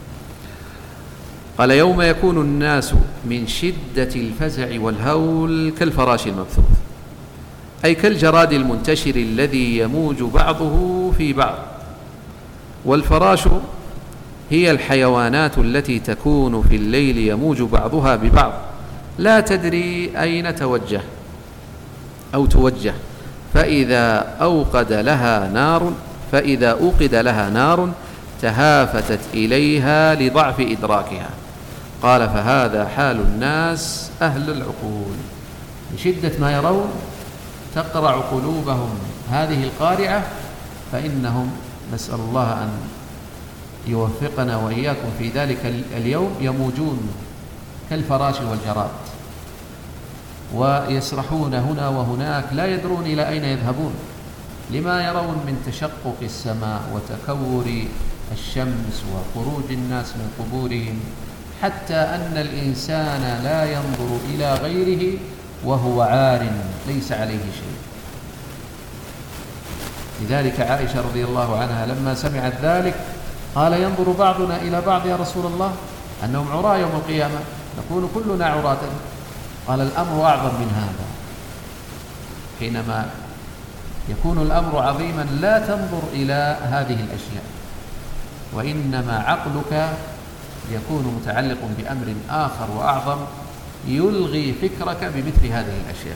[SPEAKER 2] قال: يوم يكون الناس من شدة الفزع والهول كالفراش المبثوث، أي كالجراد المنتشر الذي يموج بعضه في بعض. والفراش هي الحيوانات التي تكون في الليل يموج بعضها ببعض، لا تدري أين توجه أو توجه، فإذا أوقد لها نار تهافتت إليها لضعف إدراكها. قال: فهذا حال الناس أهل العقول، بشدة ما يرون تقرع قلوبهم هذه القارعة، فإنهم نسأل الله أن يوفقنا وإياكم في ذلك اليوم يموجون كالفراش والجراد، ويسرحون هنا وهناك لا يدرون إلى أين يذهبون، لما يرون من تشقق السماء وتكور الشمس وخروج الناس من قبورهم، حتى أن الإنسان لا ينظر إلى غيره وهو عار ليس عليه شيء. لذلك عائشة رضي الله عنها لما سمعت ذلك قال: ينظر بعضنا إلى بعض يا رسول الله أنهم عراة يوم القيامة، نكون كلنا عراة. قال: الأمر أعظم من هذا. حينما يكون الأمر عظيما لا تنظر إلى هذه الأشياء، وإنما عقلك يكون متعلق بأمر آخر وأعظم يلغي فكرك بمثل هذه الأشياء.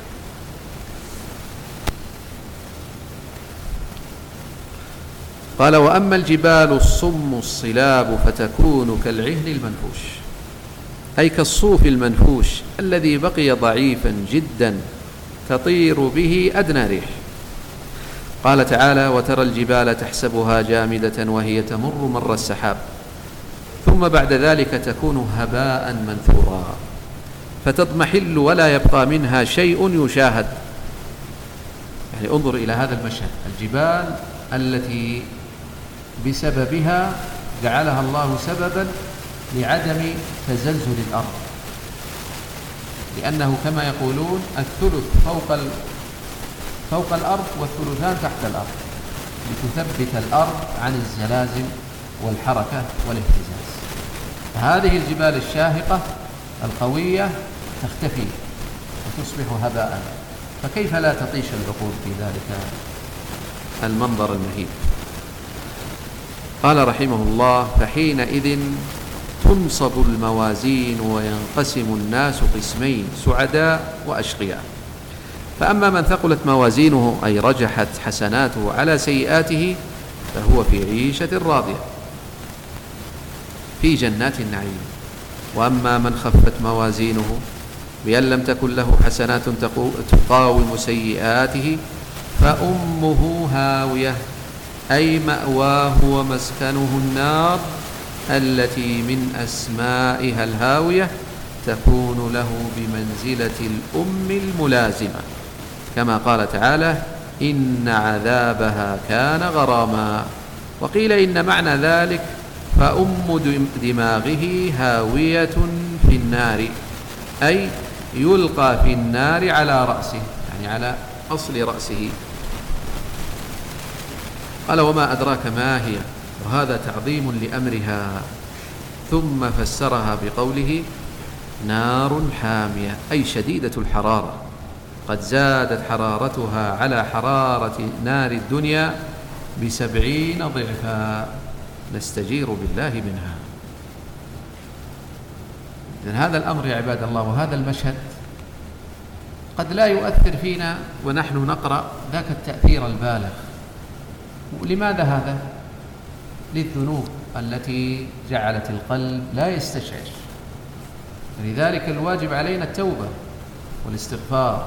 [SPEAKER 2] قال: وأما الجبال الصم الصلاب فتكون كالعهن المنفوش، أي كالصوف المنفوش الذي بقي ضعيفا جدا تطير به أدنى ريح. قال تعالى: وترى الجبال تحسبها جامدة وهي تمر مر السحاب ثم بعد ذلك تكون هباء منثورا فتضمحل ولا يبقى منها شيء يشاهد. يعني انظر إلى هذا المشهد، الجبال التي بسببها جعلها الله سببا لعدم تزلزل الأرض، لأنه كما يقولون الثلث فوق الأرض والثلثان تحت الأرض، لتثبت الأرض عن الزلازل والحركة والاهتزاز. هذه الجبال الشاهقة القوية تختفي وتصبح هباء، فكيف لا تطيش العقول في ذلك المنظر المهيب؟ قال رحمه الله: فحينئذ تنصب الموازين وينقسم الناس قسمين، سعداء وأشقياء. فأما من ثقلت موازينه أي رجحت حسناته على سيئاته فهو في عيشة راضية في جنات النعيم. وأما من خفت موازينه بأن لم تكن له حسنات تقاوم سيئاته فأمه هاوية، أي مأواه ومسكنه النار التي من أسمائها الهاوية تكون له بمنزلة الأم الملازمة، كما قال تعالى: إن عذابها كان غراما. وقيل إن معنى ذلك فأم دماغه هاوية في النار، أي يلقى في النار على رأسه، يعني على أصل رأسه. قال: وما أدراك ما هي، وهذا تعظيم لأمرها، ثم فسرها بقوله: نار حامية، أي شديدة الحرارة، قد زادت حرارتها على حرارة نار الدنيا ب70 ضعفا، نستجير بالله منها. إذن هذا الأمر يا عباد الله وهذا المشهد قد لا يؤثر فينا ونحن نقرأ ذاك التأثير البالغ. لماذا هذا؟ للذنوب التي جعلت القلب لا يستشعر. لذلك الواجب علينا التوبة والاستغفار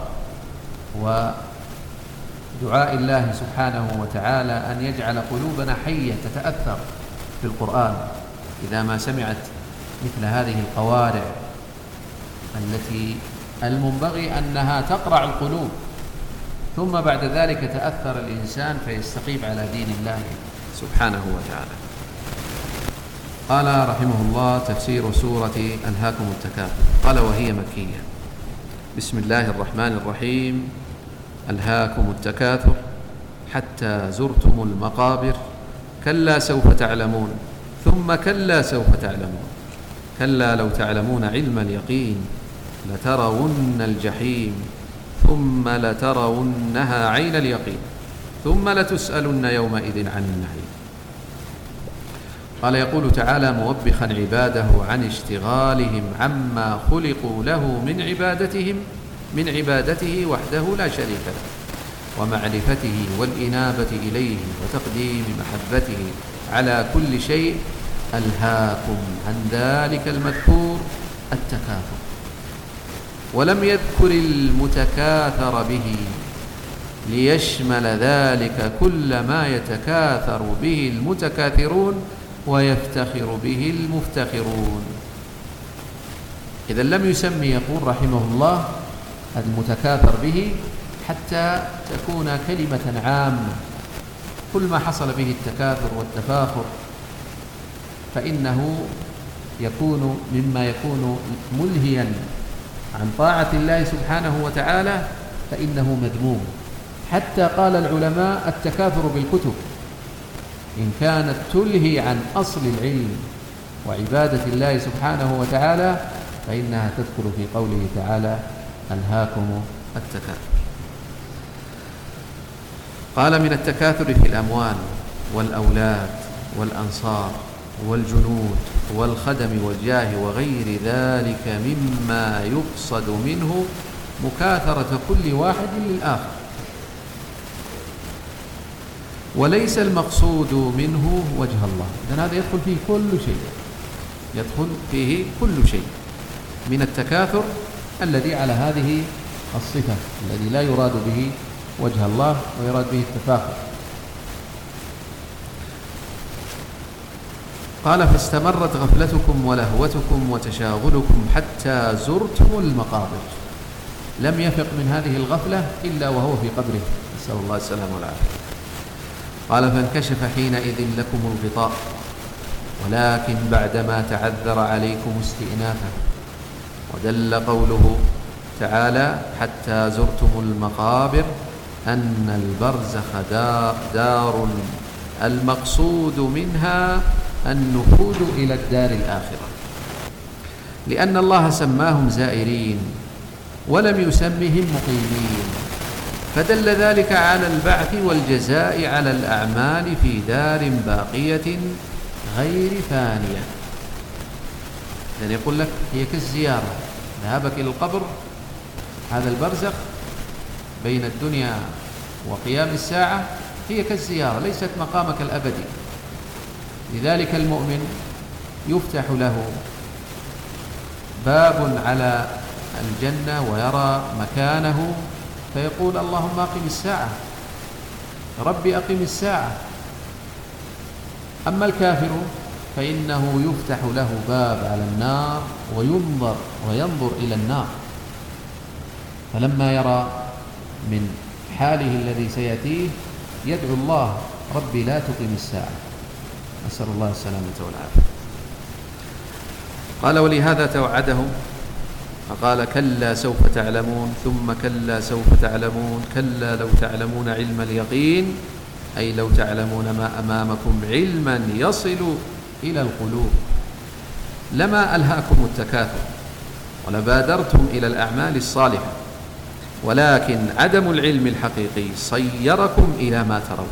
[SPEAKER 2] ودعاء الله سبحانه وتعالى أن يجعل قلوبنا حية تتأثر بالقرآن إذا ما سمعت مثل هذه القوارع التي المنبغي أنها تقرع القلوب، ثم بعد ذلك تأثر الإنسان فيستقيم على دين الله سبحانه وتعالى. قال رحمه الله: تفسير سورة ألهاكم التكاثر. قال: وهي مكية. بسم الله الرحمن الرحيم. ألهاكم التكاثر حتى زرتم المقابر، كلا سوف تعلمون ثم كلا سوف تعلمون، كلا لو تعلمون علم اليقين لترون الجحيم ثم لترونها عين اليقين ثم لتسألن يومئذ عن النعيم. قال يقول تعالى موبخا عباده عن اشتغالهم عما خلقوا له من عبادته وحده لا شريك له ومعرفته والإنابة إليه وتقديم محبته على كل شيء، ألهاكم عن ذلك المذكور التكاثر، ولم يذكر المتكاثر به ليشمل ذلك كل ما يتكاثر به المتكاثرون ويفتخر به المفتخرون. إذا لم يسمي، يقول رحمه الله، المتكاثر به حتى تكون كلمة عامة، كل ما حصل به التكاثر والتفاخر فإنه يكون مما يكون ملهيا عن طاعة الله سبحانه وتعالى فإنه مذموم. حتى قال العلماء التكاثر بالكتب إن كانت تلهي عن أصل العلم وعبادة الله سبحانه وتعالى فإنها تدخل في قوله تعالى ألهاكم التكاثر. قال من التكاثر في الأموال والأولاد والأنصار والجنود والخدم والجاه وغير ذلك مما يقصد منه مكاثرة كل واحد للآخر، وليس المقصود منه وجه الله. إذن هذا يدخل فيه كل شيء، يدخل فيه كل شيء من التكاثر الذي على هذه الصفة، الذي لا يراد به وجه الله ويراد به التفاخر. قال فاستمرت غفلتكم ولهوتكم وتشاغلكم حتى زرتم المقابر. لم يفق من هذه الغفلة إلا وهو في قبره، نسأل الله السلامة والعافية. قال فانكشف حينئذ لكم الغطاء، ولكن بعدما تعذر عليكم استئنافه. ودل قوله تعالى حتى زرتم المقابر أن البرزخ دار المقصود منها النفوذ إلى الدار الآخرة، لأن الله سماهم زائرين ولم يسمهم مقيمين، فدل ذلك على البعث والجزاء على الأعمال في دار باقية غير فانية. يعني يقول لك هي كالزيارة، ذهابك إلى القبر، هذا البرزخ بين الدنيا وقيام الساعة هي كالزيارة، ليست مقامك الأبدي. لذلك المؤمن يفتح له باب على الجنة ويرى مكانه فيقول اللهم أقم الساعة، ربي أقم الساعة. أما الكافر فإنه يفتح له باب على النار وينظر إلى النار، فلما يرى من حاله الذي سيأتيه يدعو الله ربي لا تقم الساعة، نسأل الله السلامة والعافية. قال ولهذا توعدهم فقال كلا سوف تعلمون ثم كلا سوف تعلمون كلا لو تعلمون علم اليقين، أي لو تعلمون ما أمامكم علما يصل إلى القلوب لما ألهاكم التكاثر ولبادرتم إلى الأعمال الصالحة، ولكن عدم العلم الحقيقي صيركم إلى ما ترون.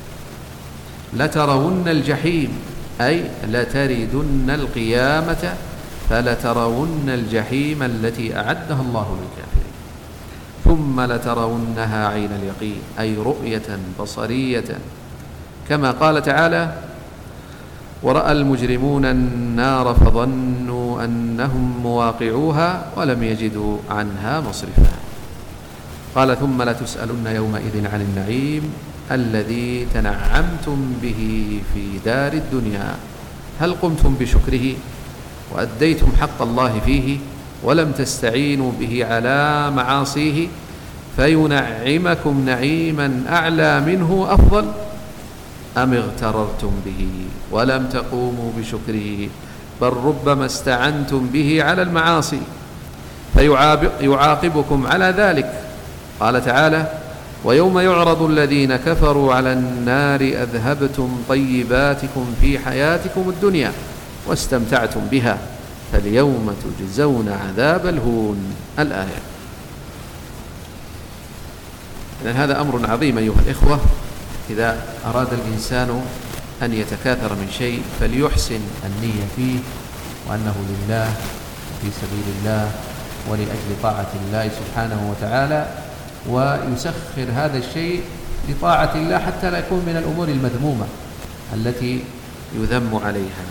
[SPEAKER 2] لترون الجحيم أي لتردن القيامة فلترون الجحيم التي أعدها الله للكافرين، ثم لترونها عين اليقين أي رؤية بصرية، كما قال تعالى ورأى المجرمون النار فظنوا أنهم مواقعوها ولم يجدوا عنها مصرفا. قال ثم لتسألن يومئذ عن النعيم الذي تنعمتم به في دار الدنيا، هل قمتم بشكره وأديتم حق الله فيه ولم تستعينوا به على معاصيه فينعمكم نعيما أعلى منه أفضل، أم اغتررتم به ولم تقوموا بشكره بل ربما استعنتم به على المعاصي فيعاقبكم على ذلك. قال تعالى ويوم يعرض الذين كفروا على النار أذهبتم طيباتكم في حياتكم الدنيا واستمتعتم بها فاليوم تجزون عذاب الهون، الآية. إذن هذا أمر عظيم أيها الإخوة. إذا أراد الإنسان أن يتكاثر من شيء فليحسن النية فيه وأنه لله في سبيل الله ولأجل طاعة الله سبحانه وتعالى، ويسخر هذا الشيء لطاعة الله حتى لا يكون من الأمور المذمومة التي يذم عليها.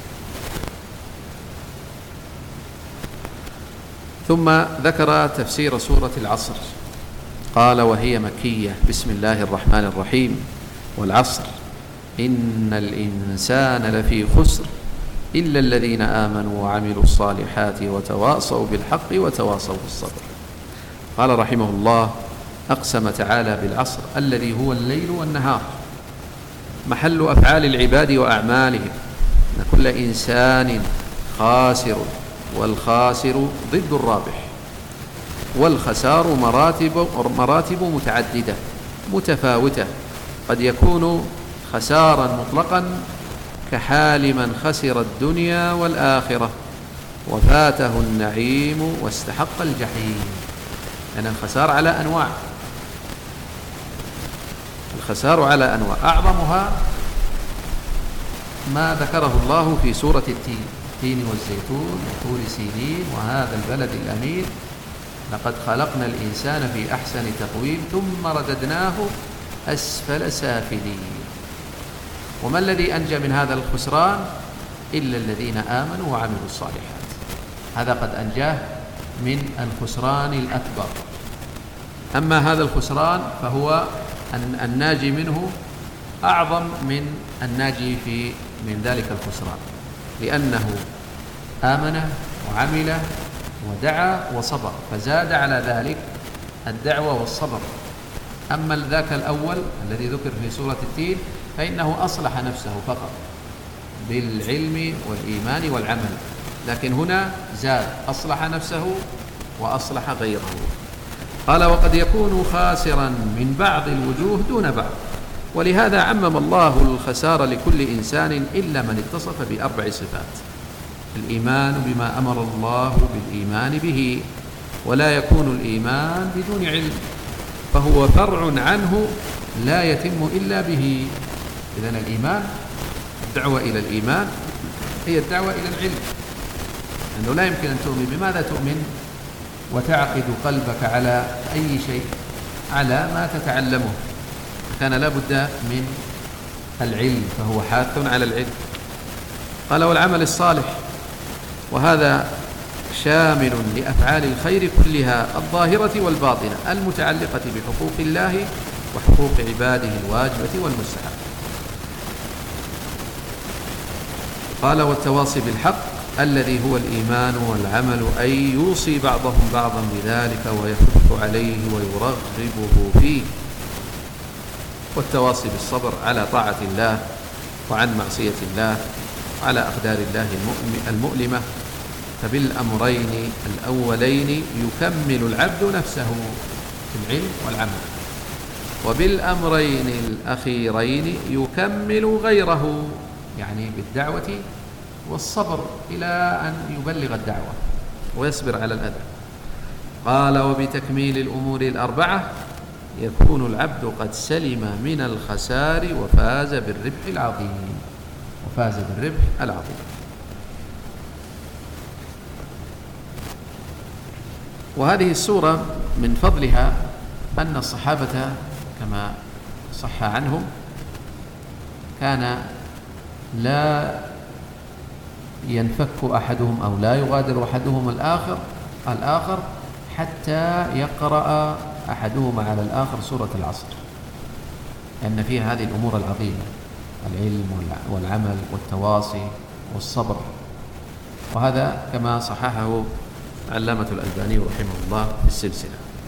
[SPEAKER 2] ثم ذكر تفسير سورة العصر، قال: وهي مكية. بسم الله الرحمن الرحيم. والعصر إن الإنسان لفي خسر إلا الذين آمنوا وعملوا الصالحات وتواصوا بالحق وتواصوا بالصبر. قال رحمه الله: أقسم تعالى بالعصر الذي هو الليل والنهار، محل أفعال العباد وأعمالهم، أن كل إنسان خاسر، والخاسر ضد الرابح، والخسار مراتب متعددة متفاوتة، قد يكون خسارا مطلقا كحال من خسر الدنيا والآخرة وفاته النعيم واستحق الجحيم، لأن الخسار على أنواع، الخسار على أنواع، أعظمها ما ذكره الله في سورة التين والزيتون وطور سينين وهذا البلد الأمين، لقد خلقنا الإنسان في أحسن تقويم ثم رددناه أسفل سافلين. وما الذي أنجى من هذا الخسران؟ إلا الذين آمنوا وعملوا الصالحات، هذا قد أنجاه من الخسران الأكبر. أما هذا الخسران فهو الناجي منه أعظم من الناجي من ذلك الخسران، لأنه آمن وعمل ودعا وصبر، فزاد على ذلك الدعوة والصبر. أما ذاك الأول الذي ذكر في سورة التين فإنه أصلح نفسه فقط بالعلم والإيمان والعمل، لكن هنا زاد، أصلح نفسه وأصلح غيره. قال: وقد يكون خاسرا من بعض الوجوه دون بعض، ولهذا عمم الله الخسار لكل إنسان إلا من اتصف بأربع صفات: الإيمان بما أمر الله بالإيمان به، ولا يكون الإيمان بدون علم، فهو فرع عنه لا يتم إلا به. إذن الإيمان، الدعوة إلى الإيمان هي الدعوة إلى العلم، لأنه لا يمكن أن تؤمن. بماذا تؤمن وتعقد قلبك على أي شيء؟ على ما تتعلمه، كان لا بد من العلم، فهو حاث على العلم. قال: والعمل الصالح، وهذا شامل لأفعال الخير كلها الظاهرة والباطنة المتعلقة بحقوق الله وحقوق عباده الواجبة والمستحبة. قال: والتواصي بالحق الذي هو الإيمان والعمل، أي يوصي بعضهم بعضا بذلك ويحث عليه ويرغبه فيه. والتواصي بالصبر على طاعة الله وعن معصية الله وعلى أقدار الله المؤلمة، فبالأمرين الأولين يكمل العبد نفسه في العلم والعمل، وبالأمرين الأخيرين يكمل غيره، يعني بالدعوة والصبر إلى أن يبلغ الدعوة ويصبر على الأذى. قال: وبتكميل الأمور الأربعة يكون العبد قد سلم من الخسار وفاز بالربح العظيم، وفاز بالربح العظيم. وهذه السورة من فضلها أن الصحابة كما صح عنهم كان لا ينفك أحدهم أو لا يغادر أحدهم الآخر حتى يقرأ أحدهما على الآخر سورة العصر، لأن فيها هذه الأمور العظيمة: العلم والعمل والتواصي والصبر. وهذا كما صححه علامة الألباني رحمه الله في السلسلة.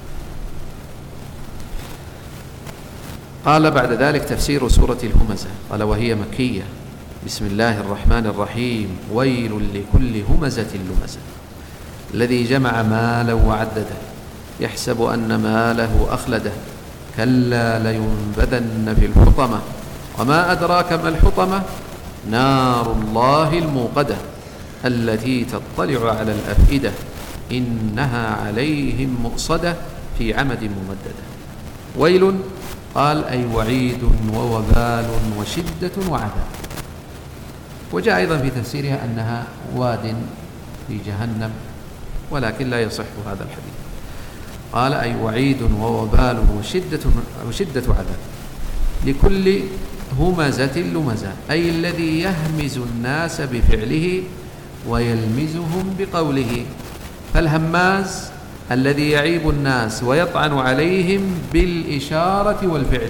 [SPEAKER 2] قال بعد ذلك: تفسير سورة الهمزة. قال: وهي مكية. بسم الله الرحمن الرحيم. ويل لكل همزة لمزة الذي جمع مالا وعدده يحسب أن ماله أخلده كلا لينبذن في الحطمة وما أدراك ما الحطمة نار الله الموقدة التي تطلع على الأفئدة إنها عليهم مؤصدة في عمد ممددة. ويل قال أي وعيد ووبال وشدة وعذاب. وجاء أيضا في تفسيرها أنها واد في جهنم، ولكن لا يصح هذا الحديث. قال أي وعيد ووبال وشدة عذاب لكل همزة لمزة، أي الذي يهمز الناس بفعله ويلمزهم بقوله. فالهماز الذي يعيب الناس ويطعن عليهم بالإشارة والفعل،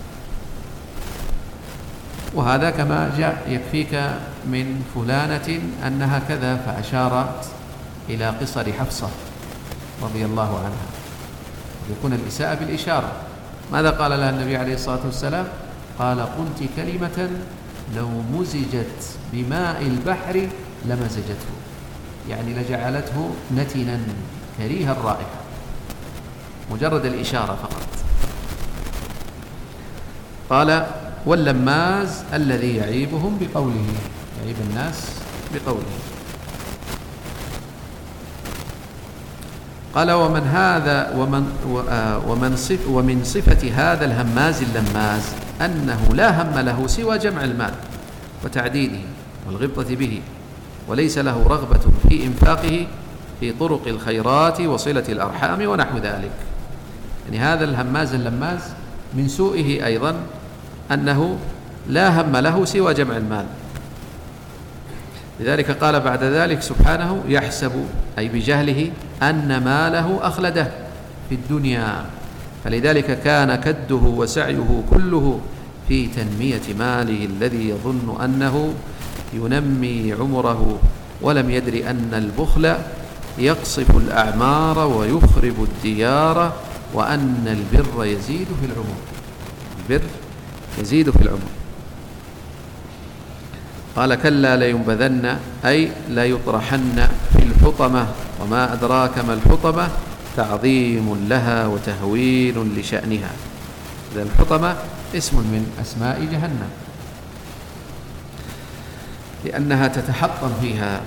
[SPEAKER 2] وهذا كما جاء يكفيك من فلانة أنها كذا، فأشارت إلى قصر حفصة رضي الله عنها، يكون الإساءة بالإشارة. ماذا قال لها النبي عليه الصلاة والسلام؟ قال قلت كلمة لو مزجت بماء البحر لمزجته، يعني لجعلته نتنا كريه الرائحة، مجرد الإشارة فقط. قال واللماز الذي يعيبهم بقوله، يعيب الناس بقوله. قال ومن صفة هذا الهماز اللماز أنه لا هم له سوى جمع المال وتعديده والغبطة به، وليس له رغبة في إنفاقه في طرق الخيرات وصلة الأرحام ونحو ذلك. يعني هذا الهماز اللماز من سوءه أيضا أنه لا هم له سوى جمع المال. لذلك قال بعد ذلك سبحانه يحسب أي بجهله أن ماله أخلده في الدنيا، فلذلك كان كده وسعيه كله في تنمية ماله الذي يظن أنه ينمي عمره، ولم يدر أن البخل يقصف الأعمار ويخرب الديار، وأن البر يزيد في العمر. البر يزيد في العمر. قال كلا لينبذن أي لا يطرحن في الحطمة، وما أدراك ما الحطمة، تعظيم لها وتهويل لشأنها. إذا الحطمة اسم من أسماء جهنم، لأنها تتحطم فيها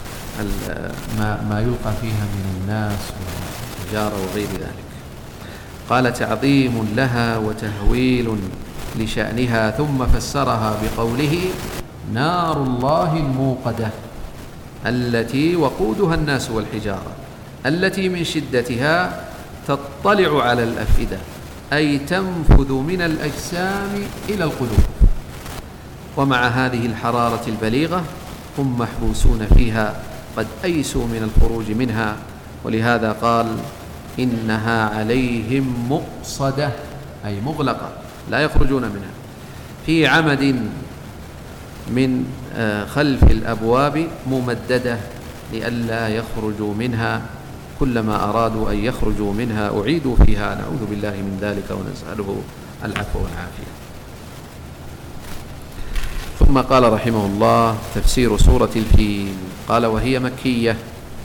[SPEAKER 2] ما يلقى فيها من الناس والحجارة وغير ذلك. قال تعظيم لها وتهويل لشأنها، ثم فسرها بقوله نار الله الموقدة التي وقودها الناس والحجارة، التي من شدتها تطلع على الأفئدة، أي تنفذ من الأجسام إلى القلوب. ومع هذه الحرارة البليغة هم محبوسون فيها قد أيسوا من الخروج منها، ولهذا قال إنها عليهم مؤصدة أي مغلقة لا يخرجون منها، في عمد من خلف الأبواب ممددة لئلا يخرجوا منها، كلما أرادوا أن يخرجوا منها أعيدوا فيها، نعوذ بالله من ذلك ونسأله العفو والعافية. ثم قال رحمه الله تفسير سورة الفيل. قال وهي مكية.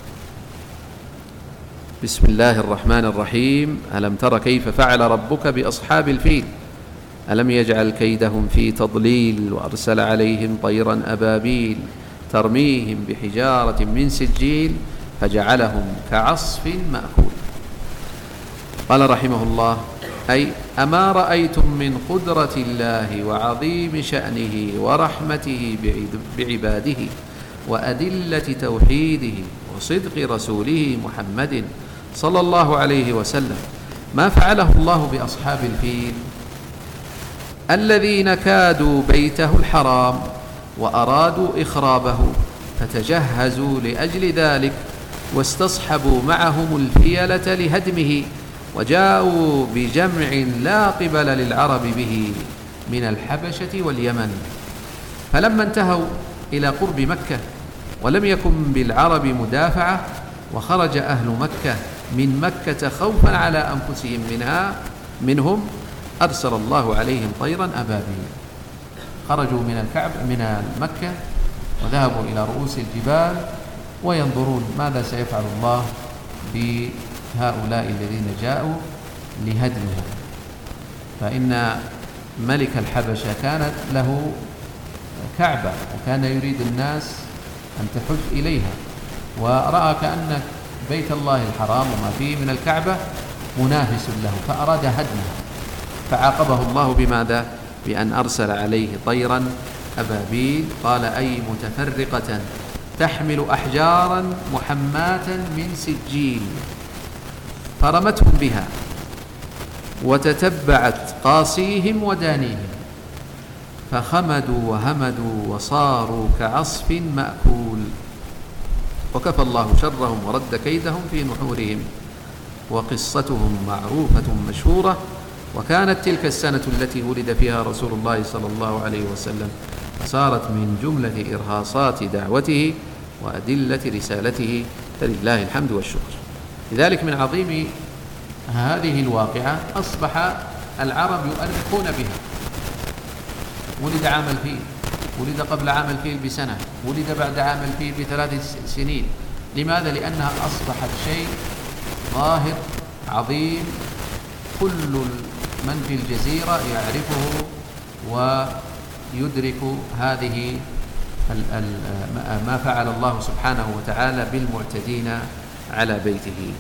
[SPEAKER 2] بسم الله الرحمن الرحيم. ألم تر كيف فعل ربك بأصحاب الفيل ألم يجعل كيدهم في تضليل وأرسل عليهم طيرا أبابيل ترميهم بحجارة من سجيل فجعلهم كعصف مأكول. قال رحمه الله أي أما رأيتم من قدرة الله وعظيم شأنه ورحمته بعباده وأدلة توحيده وصدق رسوله محمد صلى الله عليه وسلم ما فعله الله بأصحاب الفيل الذين كادوا بيته الحرام وأرادوا إخرابه، فتجهزوا لأجل ذلك واستصحبوا معهم الفيلة لهدمه، وجاءوا بجمع لا قبل للعرب به من الحبشة واليمن. فلما انتهوا إلى قرب مكة ولم يكن بالعرب مدافعة، وخرج أهل مكة من مكة خوفا على أنفسهم منهم، أرسل الله عليهم طيرا أبابيل. خرجوا من مكة وذهبوا إلى رؤوس الجبال وينظرون ماذا سيفعل الله بهؤلاء الذين جاءوا لهدمها. فإن ملك الحبشة كانت له كعبة وكان يريد الناس أن تحج إليها، ورأى كأن بيت الله الحرام وما فيه من الكعبة منافس له، فأراد هدمها. فعاقبه الله بماذا؟ بأن أرسل عليه طيرا أبابيل، قال أي متفرقة تحمل أحجارا محماة من سجيل، فرمتهم بها وتتبعت قاصيهم ودانيهم فخمدوا وهمدوا وصاروا كعصف مأكول، وكفى الله شرهم ورد كيدهم في نحورهم. وقصتهم معروفة مشهورة. وكانت تلك السنة التي ولد فيها رسول الله صلى الله عليه وسلم، فصارت من جملة إرهاصات دعوته وأدلة رسالته، فلله الحمد والشكر. لذلك من عظيم هذه الواقعة أصبح العرب يؤرخون بها. ولد عام الفيل، ولد قبل عام الفيل بسنة، ولد بعد عام الفيل ب3 سنين. لماذا؟ لأنها أصبحت شيء ظاهر عظيم، كل من في الجزيرة يعرفه ويدرك هذه ما فعل الله سبحانه وتعالى بالمعتدين على بيته.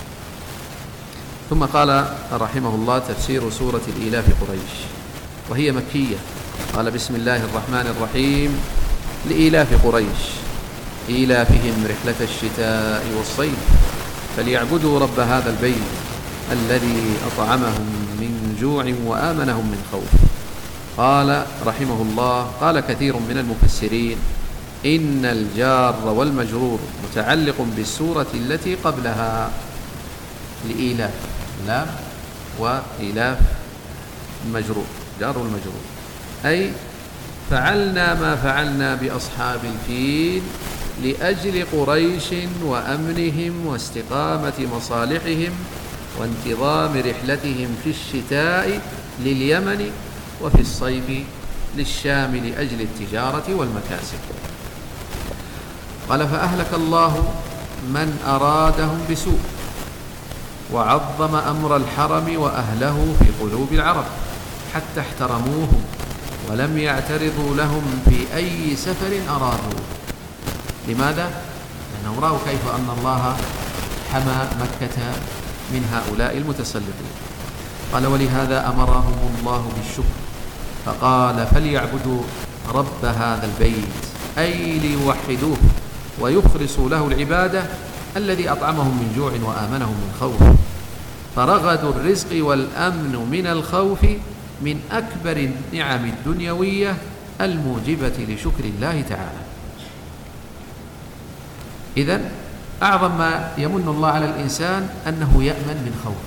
[SPEAKER 2] ثم قال رحمه الله: تفسير سورة الإيلاف قريش، وهي مكية. قال: بسم الله الرحمن الرحيم. لإيلاف قريش إيلافهم رحلة الشتاء والصيف فليعبدوا رب هذا البيت الذي أطعمهم من جوع وآمنهم من خوف. قال رحمه الله: قال كثير من المفسرين إن الجار والمجرور متعلق بالسورة التي قبلها، لإيلاف لام وإيلاف مجرور، جار والمجرور، أي فعلنا ما فعلنا بأصحاب الفيل لأجل قريش وأمنهم واستقامة مصالحهم وانتظام رحلتهم في الشتاء لليمن وفي الصيف للشام لأجل التجارة والمكاسب. قال: فأهلك الله من أرادهم بسوء وعظم أمر الحرم وأهله في قلوب العرب حتى احترموهم ولم يعترضوا لهم في أي سفر أرادوا. لماذا؟ لأنهم رأوا كيف أن الله حمى مكة من هؤلاء المتسلطين. قال: ولهذا أمرهم الله بالشكر فقال: فليعبدوا رب هذا البيت، أي ليوحدوه ويخلصوا له العبادة الذي أطعمهم من جوع وآمنهم من خوف. فرغد الرزق والأمن من الخوف من أكبر النعم الدنيوية الموجبة لشكر الله تعالى. إذن أعظم ما يمن الله على الإنسان أنه يأمن من خوف،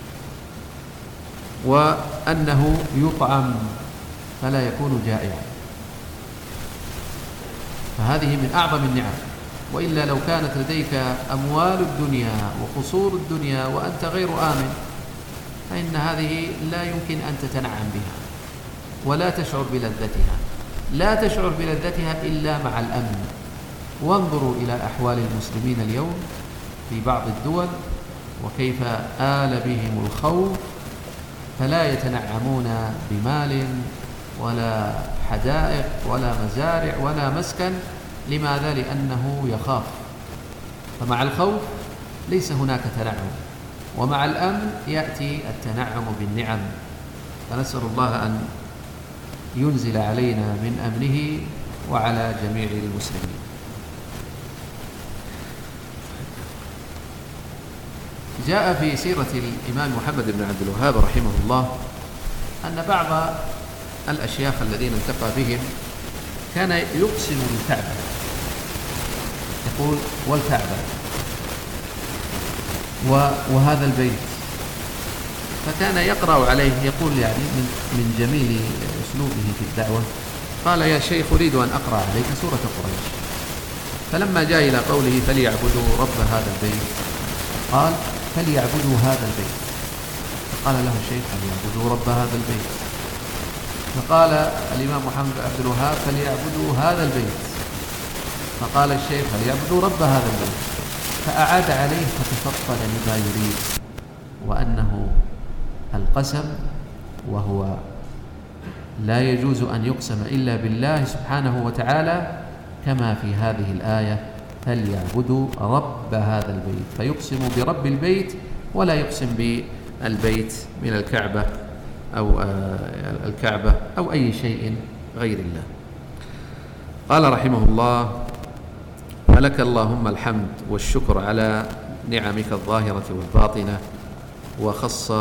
[SPEAKER 2] وأنه يطعم فلا يكون جائعا، فهذه من أعظم النعم. وإلا لو كانت لديك أموال الدنيا وقصور الدنيا وأنت غير آمن، فإن هذه لا يمكن أن تتنعم بها ولا تشعر بلذتها، لا تشعر بلذتها إلا مع الأمن. وانظروا إلى أحوال المسلمين اليوم في بعض الدول وكيف آل بهم الخوف، فلا يتنعمون بمال ولا حدائق ولا مزارع ولا مسكن. لماذا؟ لأنه يخاف. فمع الخوف ليس هناك تنعم، ومع الأمن يأتي التنعم بالنعم. فنسأل الله أن ينزل علينا من أمنه وعلى جميع المسلمين. جاء في سيرة الإمام محمد بن عبد الوهاب رحمه الله أن بعض الأشياخ الذين التقى بهم كان يقسم بالكعبة، يقول: والكعبة وهذا البيت. فكان يقرأ عليه، يقول يعني من جميل أسلوبه في الدعوة، قال: يا شيخ أريد أن أقرأ عليك سورة قريش. فلما جاء إلى قوله فليعبدوا رب هذا البيت، قال: فليعبدوا هذا البيت. فقال له الشيخ: فليعبدوا رب هذا البيت. فقال الإمام محمد بن عبد الوهاب: فليعبدوا هذا البيت. فقال الشيخ: فليعبدوا رب هذا البيت. فأعاد عليه فتفطن لما يريد، وأنه القسم وهو لا يجوز أن يقسم إلا بالله سبحانه وتعالى، كما في هذه الآية: فليعبدوا رب هذا البيت، فيقسم برب البيت ولا يقسم بالبيت من الكعبة أو الكعبة أو أي شيء غير الله. قال رحمه الله: فلك اللهم الحمد والشكر على نعمك الظاهرة والباطنة، وخص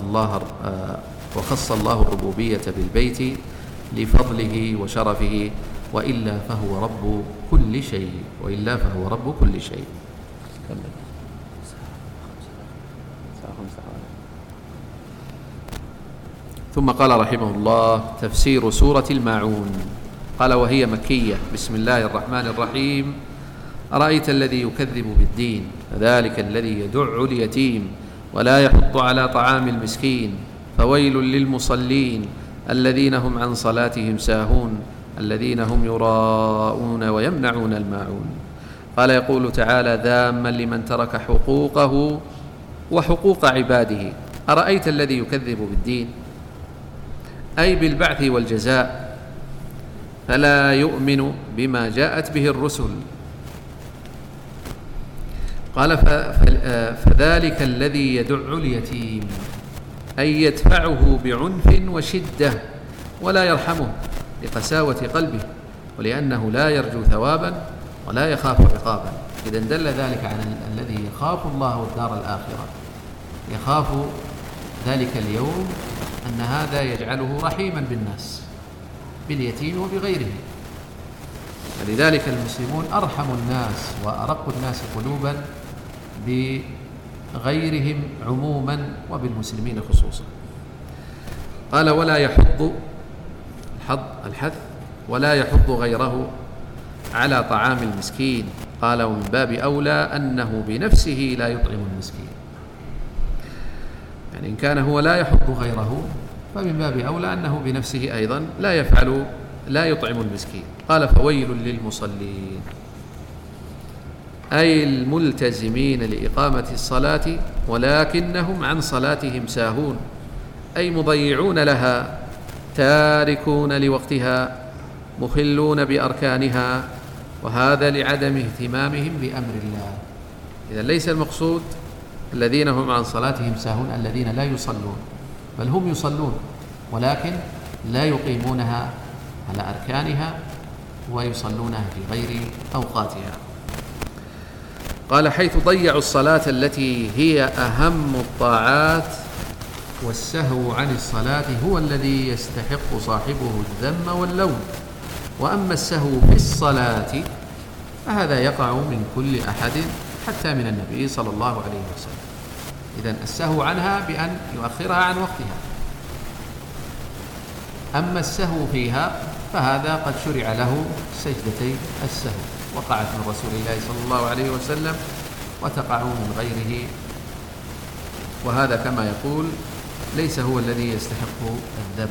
[SPEAKER 2] الله الربوبية بالبيت لفضله وشرفه، وإلا فهو رب كل شيء. ثم قال رحمه الله: تفسير سورة الماعون. قال: وهي مكية. بسم الله الرحمن الرحيم. أرأيت الذي يكذب بالدين فذلك الذي يدع اليتيم ولا يحض على طعام المسكين، فويل للمصلين الذين هم عن صلاتهم ساهون الذين هم يراءون ويمنعون الماعون. قال: يقول تعالى ذاما لمن ترك حقوقه وحقوق عباده: أرأيت الذي يكذب بالدين، أي بالبعث والجزاء، فلا يؤمن بما جاءت به الرسل. قال: فذلك الذي يدع اليتيم، أي يدفعه بعنف وشدة ولا يرحمه لقساوة قلبه، ولأنه لا يرجو ثوابا ولا يخاف عقابا. إذا دل ذلك على الذي يخاف الله والدار الآخرة، يخاف ذلك اليوم أن هذا يجعله رحيما بالناس، باليتيم وبغيره. فلذلك المسلمون أرحم الناس وأرق الناس قلوبا بغيرهم عموما وبالمسلمين خصوصا. قال: ولا يحض الحث ولا يحض غيره على طعام المسكين. قال: ومن باب أولى أنه بنفسه لا يطعم المسكين، يعني إن كان هو لا يحض غيره فمن باب أولى أنه بنفسه أيضا لا يطعم المسكين. قال: فويل للمصلين، أي الملتزمين لإقامة الصلاة ولكنهم عن صلاتهم ساهون، أي مضيعون لها، تاركون لوقتها، مخلون بأركانها، وهذا لعدم اهتمامهم بأمر الله. إذا ليس المقصود الذين هم عن صلاتهم ساهون الذين لا يصلون، بل هم يصلون ولكن لا يقيمونها على أركانها ويصلونها في غير أوقاتها. قال: حيث ضيعوا الصلاة التي هي أهم الطاعات، والسهو عن الصلاة هو الذي يستحق صاحبه الذم واللوم. وأما السهو في الصلاة فهذا يقع من كل أحد حتى من النبي صلى الله عليه وسلم. إذن السهو عنها بأن يؤخرها عن وقتها. أما السهو فيها فهذا قد شرع له سجدتي السهو، وقعت من رسول الله صلى الله عليه وسلم وتقع من غيره، وهذا كما يقول ليس هو الذي يستحق الذم.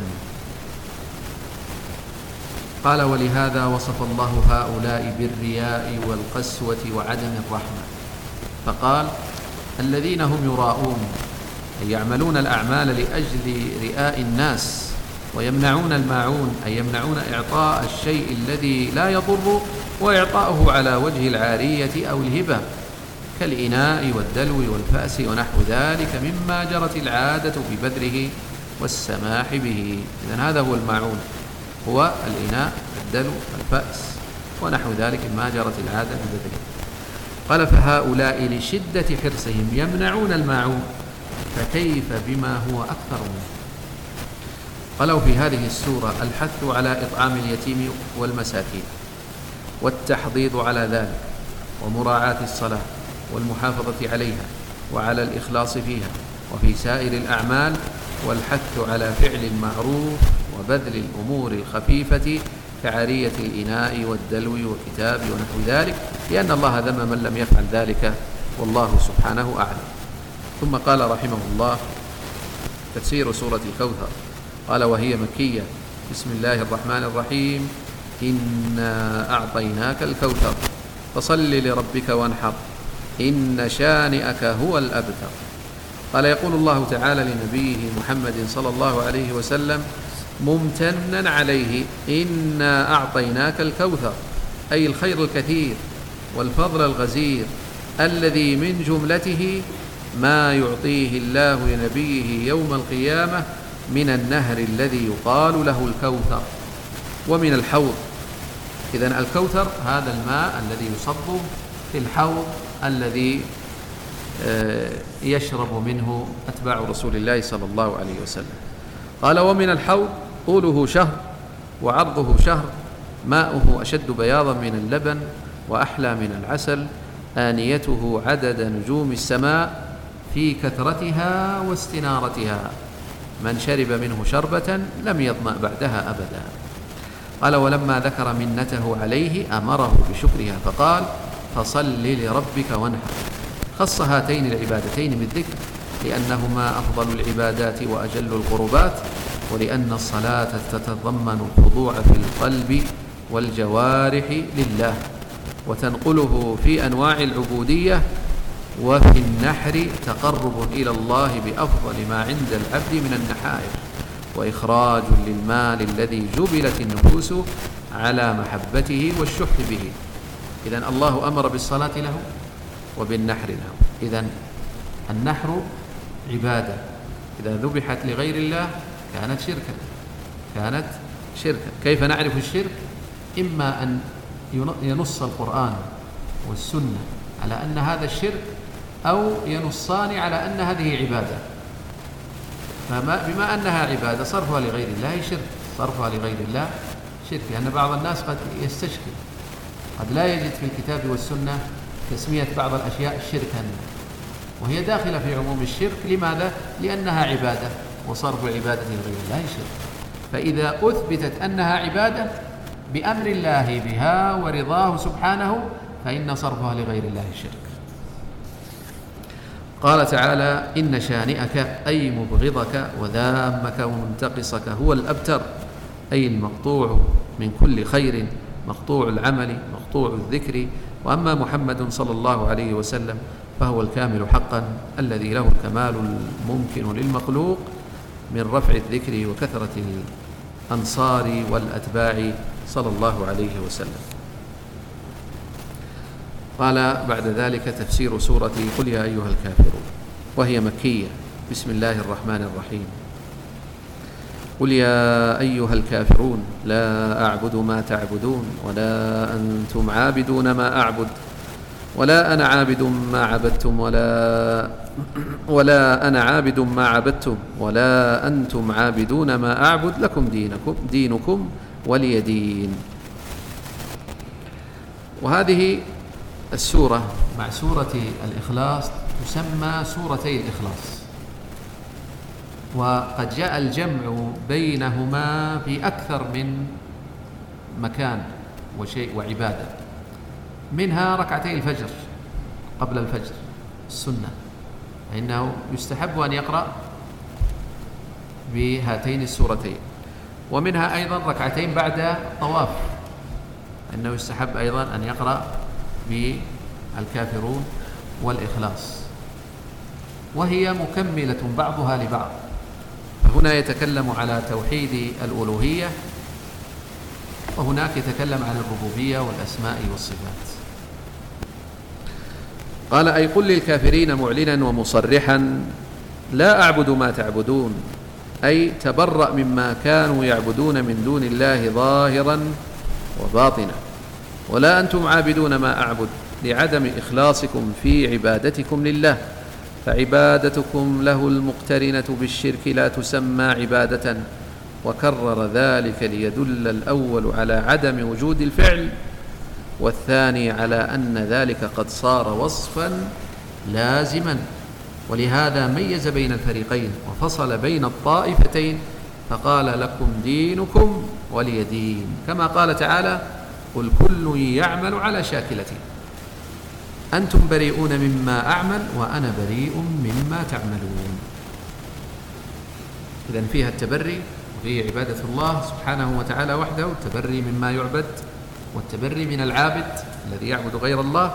[SPEAKER 2] قال: ولهذا وصف الله هؤلاء بالرياء والقسوة وعدم الرحمة، فقال: الذين هم يراءون، أي يعملون الأعمال لأجل رئاء الناس، ويمنعون الماعون، أي يمنعون إعطاء الشيء الذي لا يضر وإعطاؤه على وجه العارية أو الهبة، كالإناء والدلو والفأس ونحو ذلك مما جرت العادة ببذله والسماح به. إذن هذا هو الماعون، هو الإناء، الدلو، الفأس ونحو ذلك مما جرت العادة ببذله. قال: فهؤلاء لشدة حرصهم يمنعون الماعون، فكيف بما هو أكثر منه. قالوا في هذه السورة الحث على إطعام اليتيم والمساكين، والتحضيض على ذلك، ومراعاة الصلاة والمحافظة عليها، وعلى الإخلاص فيها وفي سائر الأعمال، والحث على فعل المعروف وبذل الأمور الخفيفة كعارية الإناء والدلو والكتاب ونحو ذلك، لأن الله ذم من لم يفعل ذلك، والله سبحانه أعلم. ثم قال رحمه الله: تفسير سورة الكوثر. قال: وهي مكية. بسم الله الرحمن الرحيم. إنا أعطيناك الكوثر فصل لربك وانحر إن شانئك هو الأبتر. قال: يقول الله تعالى لنبيه محمد صلى الله عليه وسلم ممتنا عليه: إنا أعطيناك الكوثر، أي الخير الكثير والفضل الغزير، الذي من جملته ما يعطيه الله لنبيه يوم القيامة من النهر الذي يقال له الكوثر ومن الحوض. إذن الكوثر هذا الماء الذي يصب في الحوض الذي يشرب منه أتباع رسول الله صلى الله عليه وسلم. قال ومن الحوض طوله شهر وعرضه شهر، ماؤه أشد بياضا من اللبن وأحلى من العسل، آنيته عدد نجوم السماء في كثرتها واستنارتها، من شرب منه شربة لم يظمأ بعدها أبدا. قال ولما ذكر منته عليه أمره بشكرها فقال فصل لربك وانحر. خص هاتين العبادتين بالذكر لأنهما أفضل العبادات وأجل القربات، ولأن الصلاة تتضمن الخضوع في القلب والجوارح لله، وتنقله في أنواع العبودية، وفي النحر تقرب إلى الله بأفضل ما عند العبد من النحائر، وإخراج للمال الذي جبلت النفوس على محبته والشح به. إذن الله أمر بالصلاة له وبالنحر له. إذن النحر عبادة، إذا ذبحت لغير الله كانت شركا. كيف نعرف الشرك؟ إما أن ينص القرآن والسنة على أن هذا الشرك، أو ينصان على أن هذه عبادة. بما أنها عبادة صرفها لغير الله شرك، صرفها لغير الله شرك، لأن بعض الناس قد يستشكل، قد لا يجد في الكتاب والسنة تسمية بعض الأشياء شركا، وهي داخلة في عموم الشرك. لماذا؟ لأنها عبادة، وصرف عبادة لغير الله شرك. فإذا أثبتت أنها عبادة بأمر الله بها ورضاه سبحانه فإن صرفها لغير الله شرك. قال تعالى إن شانئك أي مبغضك وذامك ومنتقصك هو الأبتر، أي المقطوع من كل خير، مقطوع العمل، مقطوع الذكر. وأما محمد صلى الله عليه وسلم فهو الكامل حقا الذي له الكمال الممكن للمخلوق من رفع الذكر وكثرة الأنصار والأتباع صلى الله عليه وسلم. قال بعد ذلك تفسير سورة قل يا أيها الكافرون، وهي مكية. بسم الله الرحمن الرحيم. قل يا أيها الكافرون لا أعبد ما تعبدون ولا أنتم عابدون ما أعبد ولا أنا عابد ما عبدتم ولا أنا عابد ما عبدتم ولا أنتم عابدون ما أعبد لكم دينكم ولي دين. وهذه السورة مع سورة الإخلاص تسمى سورتي الإخلاص، وقد جاء الجمع بينهما في أكثر من مكان وشيء وعبادة، منها ركعتي الفجر قبل الفجر السنة، فإنه يستحب أن يقرأ بهاتين السورتين، ومنها أيضا ركعتين بعد طواف، إنه يستحب أيضا أن يقرأ بالكافرون والإخلاص، وهي مكملة بعضها لبعض. فهنا يتكلم على توحيد الألوهية، وهناك يتكلم عن الربوبية والأسماء والصفات. قال أي قل للكافرين معلنا ومصرحا لا أعبد ما تعبدون، أي تبرأ مما كانوا يعبدون من دون الله ظاهرا وباطنا، ولا أنتم عابدون ما أعبد لعدم إخلاصكم في عبادتكم لله، فعبادتكم له المقترنة بالشرك لا تسمى عبادة. وكرر ذلك ليدل الأول على عدم وجود الفعل، والثاني على أن ذلك قد صار وصفا لازما، ولهذا ميز بين الفريقين وفصل بين الطائفتين فقال لكم دينكم ولي دين، كما قال تعالى قل كل يعمل على شاكلته، أنتم بريئون مما أعمل وأنا بريء مما تعملون. إذن فيها التبري وفيه عبادة الله سبحانه وتعالى وحده، التبري مما يعبد والتبري من العابد الذي يعبد غير الله،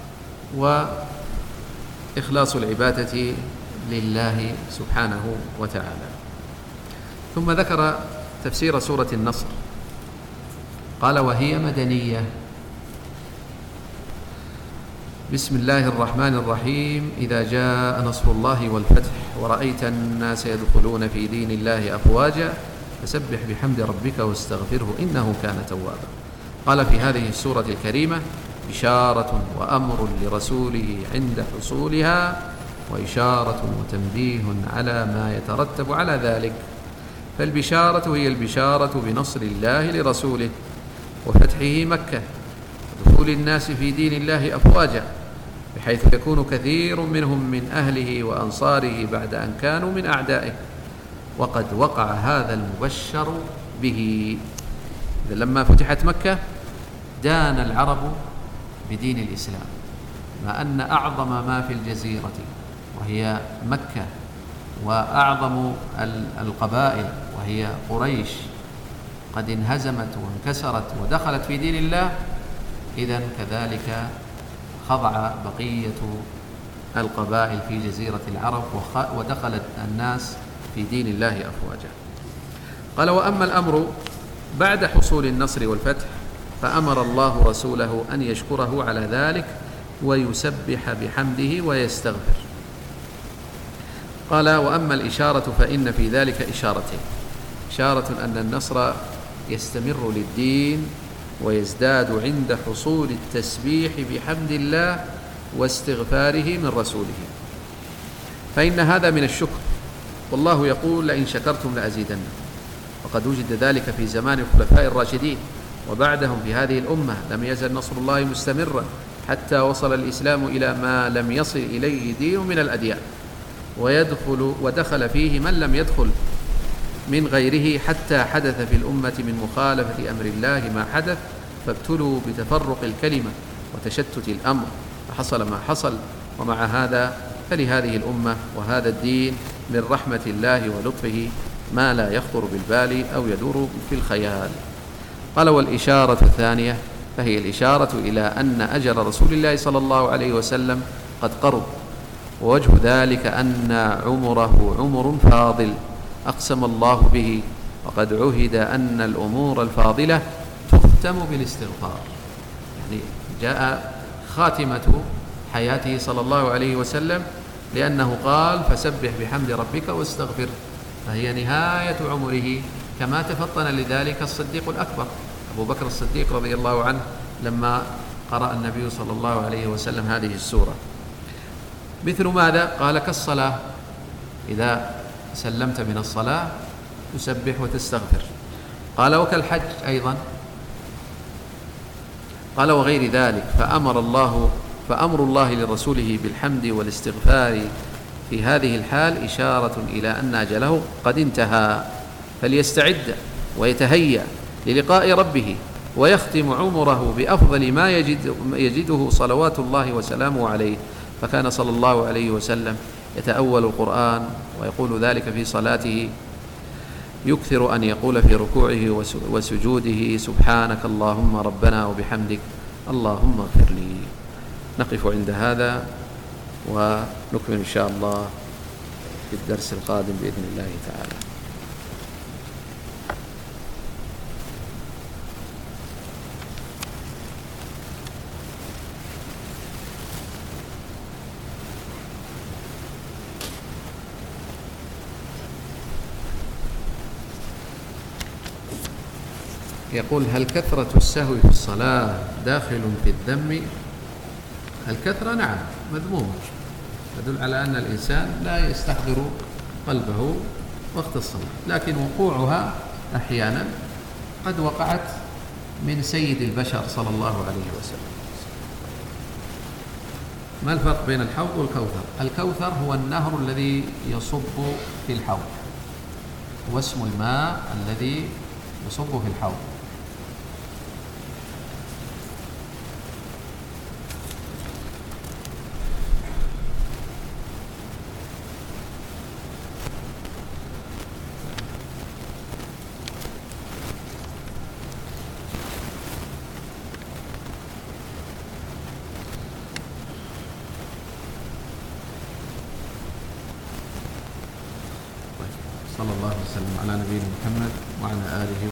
[SPEAKER 2] وإخلاص العبادة لله سبحانه وتعالى. ثم ذكر تفسير سورة النصر، قال وهي مدنية. بسم الله الرحمن الرحيم إذا جاء نصر الله والفتح ورأيت الناس يدخلون في دين الله أفواجا فسبح بحمد ربك واستغفره إنه كان توابا. قال في هذه السورة الكريمة إشارة وأمر لرسوله عند حصولها، وإشارة وتنبيه على ما يترتب على ذلك. فالبشارة هي البشارة بنصر الله لرسوله وفتحه مكة ودخول الناس في دين الله أفواجا، بحيث يكون كثير منهم من أهله وأنصاره بعد أن كانوا من أعدائه، وقد وقع هذا المبشر به. لما فتحت مكة دان العرب بدين الإسلام، مع أن أعظم ما في الجزيرة وهي مكة وأعظم القبائل وهي قريش قد انهزمت وانكسرت ودخلت في دين الله، إذن كذلك خضع بقية القبائل في جزيرة العرب ودخلت الناس في دين الله أفواجا. قال: وأما الأمر بعد حصول النصر والفتح فأمر الله رسوله أن يشكره على ذلك ويسبح بحمده ويستغفر. قال: وأما الإشارة فإن في ذلك إشارتين: إشارة أن النصر يستمر للدين ويزداد عند حصول التسبيح بحمد الله واستغفاره من رسوله، فإن هذا من الشكر، والله يقول: لئن شكرتم لأزيدنكم. وقد وجد ذلك في زمان الخلفاء الراشدين وبعدهم في هذه الأمة، لم يزل نصر الله مستمرا حتى وصل الإسلام إلى ما لم يصل إليه دين من الأديان، ودخل فيه من لم يدخل من غيره، حتى حدث في الأمة من مخالفة أمر الله ما حدث، فابتلوا بتفرق الكلمة وتشتت الأمر، فحصل ما حصل. ومع هذا فلهذه الأمة وهذا الدين من رحمة الله ولطفه ما لا يخطر بالبال أو يدور في الخيال. قال: والإشارة الثانية فهي الإشارة إلى أن أجل رسول الله صلى الله عليه وسلم قد قرب، ووجه ذلك أن عمره عمر فاضل أقسم الله به، وقد عهد أن الأمور الفاضلة تختم بالاستغفار. يعني جاء خاتمة حياته صلى الله عليه وسلم لأنه قال: فسبح بحمد ربك واستغفر، فهي نهاية عمره، كما تفطن لذلك الصديق الأكبر أبو بكر الصديق رضي الله عنه لما قرأ النبي صلى الله عليه وسلم هذه السورة. مثل ماذا؟ قال: كالصلاة، إذا سلمت من الصلاة تسبح وتستغفر. قال: وكالحج أيضا. قال: وغير ذلك. فأمر الله لرسوله بالحمد والاستغفار في هذه الحال إشارة إلى أن أجله قد انتهى، فليستعد ويتهيأ للقاء ربه، ويختم عمره بأفضل ما يجده صلوات الله وسلامه عليه. فكان صلى الله عليه وسلم يتأول القرآن ويقول ذلك في صلاته، يكثر أن يقول في ركوعه وسجوده: سبحانك اللهم ربنا وبحمدك اللهم اغفر لي. نقف عند هذا ونكمل إن شاء الله في الدرس القادم بإذن الله تعالى. يقول: هل كثرة السهو في الصلاة داخل في الذم؟ الكثرة نعم مذمومة، تدل على أن الإنسان لا يستحضر قلبه وقت الصلاة، لكن وقوعها أحيانا قد وقعت من سيد البشر صلى الله عليه وسلم. ما الفرق بين الحوض والكوثر؟ الكوثر هو النهر الذي يصب في الحوض، واسم الماء الذي يصب في الحوض. صلى الله وسلم على نبينا محمد وعلى آله